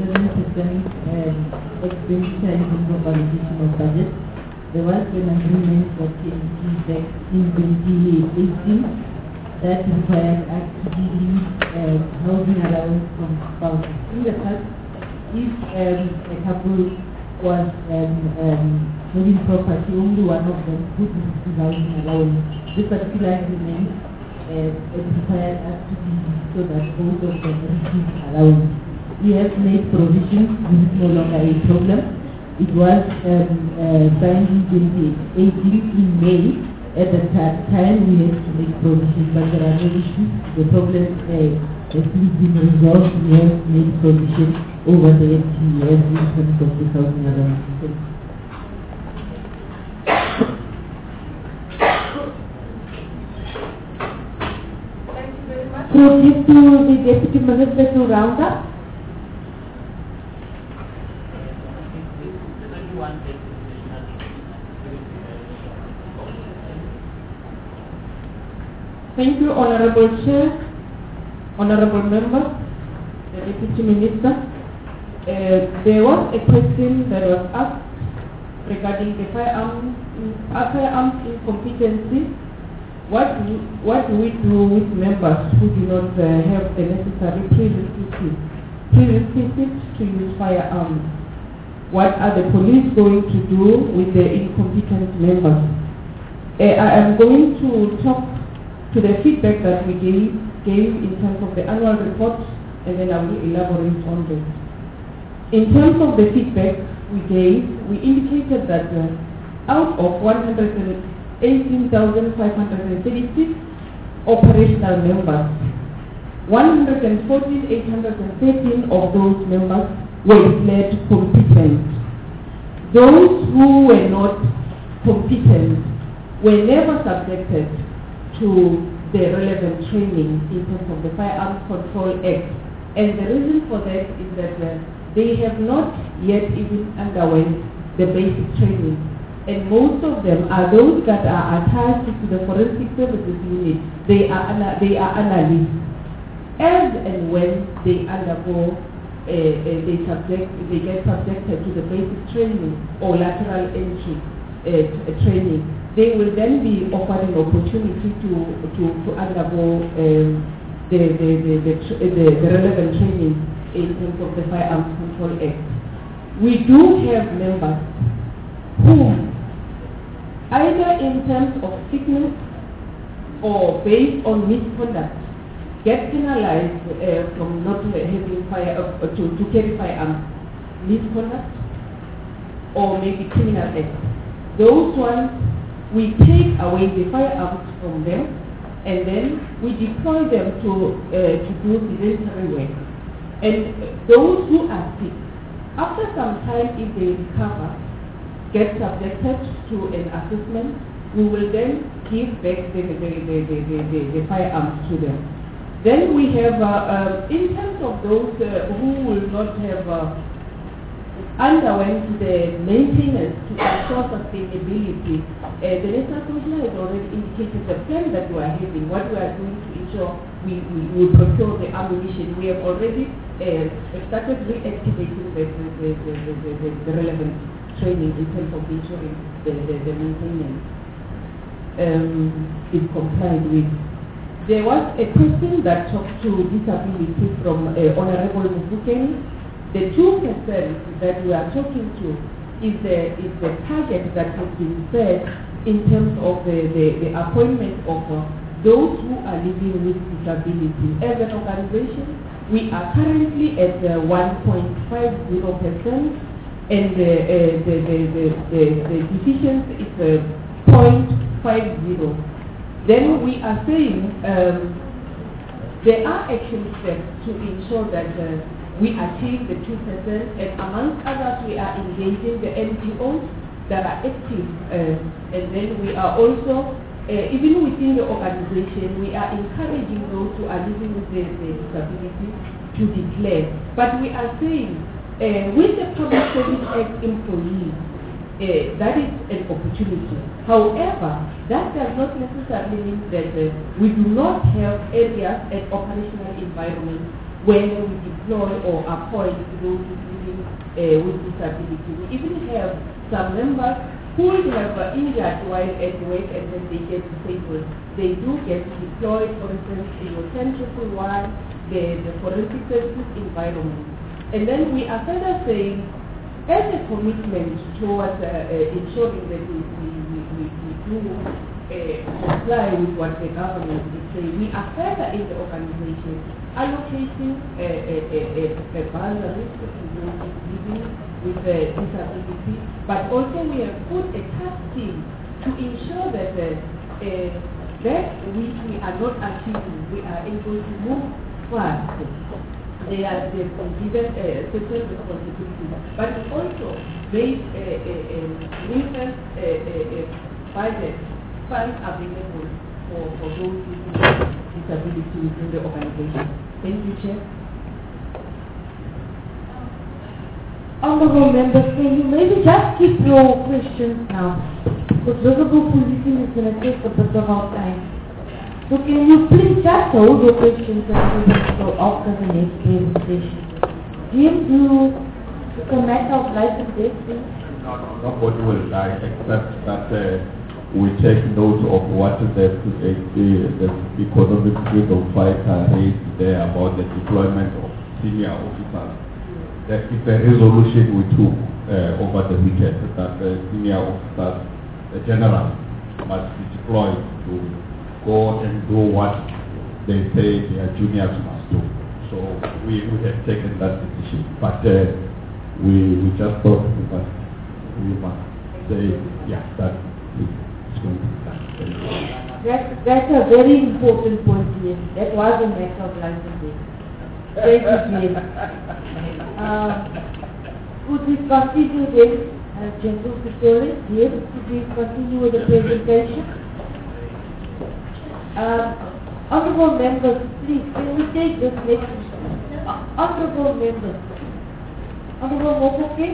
47% expenditure in terms of allocation of budget. There was an agreement that came in effect in 2018 that required us to give housing allowance from spouses. In the past, if a couple was having property, only one of them could receive housing allowance. This particular agreement required us to give so that both of them receive allowance. We have made provisions. This is no longer a problem. It was signed in 2018 in May. At the time we had to make provisions, but there are no issues. The problem has been resolved. We have made provisions over the 18 years in terms of the housing allowance. So give to the Deputy Minister to round up. Thank you, Honorable Chair, Honorable Members, the Deputy Minister. There was a question that was asked regarding the firearms incompetency. What do we do with members who do not have the necessary prerequisites to use firearms? What are the police going to do with the incompetent members? I am going to talk to the feedback that we gave in terms of the annual report, and then I will elaborate on this. In terms of the feedback we gave, we indicated that out of 118,536 operational members, 114,813 of those members were declared competent. Those who were not competent were never subjected to the relevant training in terms of the Firearms Control Act. And the reason for that is that they have not yet even underwent the basic training. And most of them are those that are attached to the Forensic Services Unit. They are analysts. As and when they undergo they get subjected to the basic training or lateral entry training, they will then be offered an opportunity to undergo the relevant training in terms of the Firearms Control Act. We do have members who, either in terms of sickness or based on misconduct, get penalized from not having to carry firearms, misconduct, or maybe criminal acts. Those ones, we take away the firearms from them, and then we deploy them to do sedentary work. And those who are sick, after some time, if they recover, get subjected to an assessment, we will then give back the firearms to them. Then we have, in terms of those who will not have underwent the maintenance to ensure sustainability, the National Commission has already indicated the plan that we are having, what we are doing to ensure we will procure the ammunition. We have already started reactivating the relevant training in terms of ensuring the maintenance is complied with. There was a question that talked to disability from Honorable Mufukeni. The 2% that we are talking to is the target that has been set in terms of the appointment of those who are living with disability. As an organization, we are currently at 1.50%, and the deficiency is 0.50. Then we are saying there are action steps to ensure that we achieve the 2%, and amongst others we are engaging the NGOs that are active, and then we are also, even within the organization, we are encouraging those who are living with the disability to declare. But we are saying, with the Public Service Act employees, that is an opportunity. However, that does not necessarily mean that we do not have areas and operational environments where we deploy or appoint those living with disability. We even have some members who have injured while at work and then they get disabled. They do get deployed, for instance, in your 10-1, the forensic services environment. And then we are further saying, as a commitment towards ensuring that we do comply with what the government is saying, we are further in the organization allocating a boundary to those living with disability, but also we have put a task team to ensure that that which we are not achieving, we are able to move fast. They are considered certain responsibilities, but also made recent budget funds available for those with disability within the organization. Thank you, Chair. Honorable members, can you maybe just keep your questions now? Because visible policing is going to take a bit of our time. So can you please just hold your questions until we go after the next presentation? Jim, do the matter of life and death, please? Nobody will die except that we take note of what the economic freedom fighter raised there about the deployment of senior officers. That is a resolution we took over the weekend, that the senior officers, the general, must be deployed to go and do what they say their juniors must do. So we have taken that decision, but we just thought we must say, yeah, that is going to be done. That's a very important point here. That was a matter of life and death. Thank you, Jim. Could we continue then, General Secretary? Yes, could we continue with the presentation? Honorable members, please, can we take this next? Honorable members. Honorable Mokoke?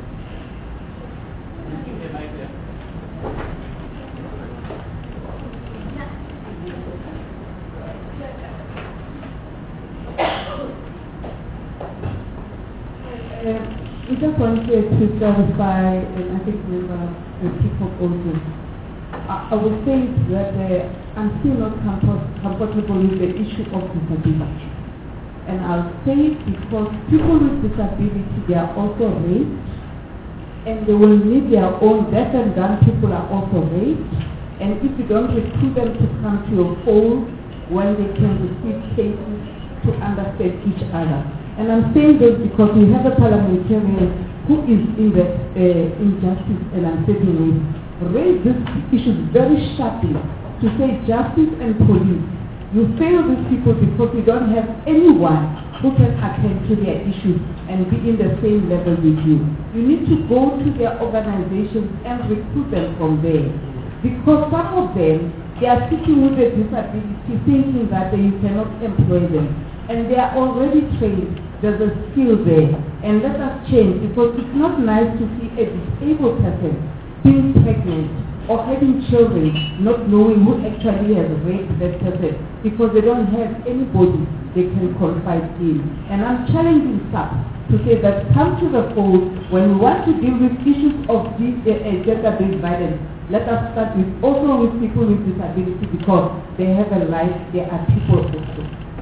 We just want to clarify, and I think member the people also. I would say that I'm still not comfortable with the issue of disability. And I'll say it because people with disability, they are also raped, and they will need their own deaf and dumb people are also raped. And if you don't recruit them to come to your fold when they can receive cases to understand each other. And I'm saying this because we have a parliamentarian who is in the injustice and uncertainty raise this issue very sharply to say justice and police. You fail these people because you don't have anyone who can attend to their issues and be in the same level with you. You need to go to their organizations and recruit them from there. Because some of them, they are sitting with a disability thinking that you cannot employ them. And they are already trained. There's a skill there. And let us change, because it's not nice to see a disabled person being pregnant or having children not knowing who actually has raped that person because they don't have anybody they can confide in. And I'm challenging staff to say that come to the fold when we want to deal with issues of this gender-based violence. Let us start with also with people with disability because they have a life, they are people also.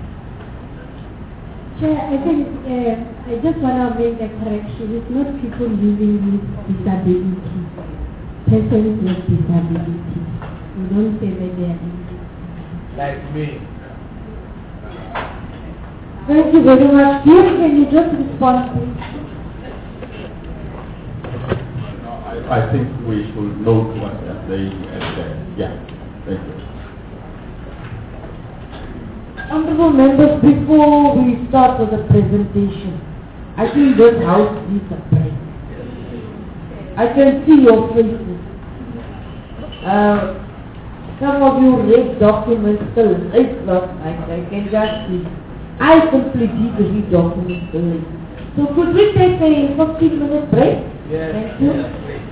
Chair, I think I just want to make a correction. It's not people living with disability. Persons with disability. We don't say that they are disability. Like me. Thank you very much. Dear, can you just respond please? I think we should note what they're saying and yeah, thank you. Honorable members, before we start with the presentation, I think this house needs a break. I can see your faces. Some of you read documents till late last night. I can just see. I simply did read documents till late. So could we take a 15-minute break? Yes. Thank you.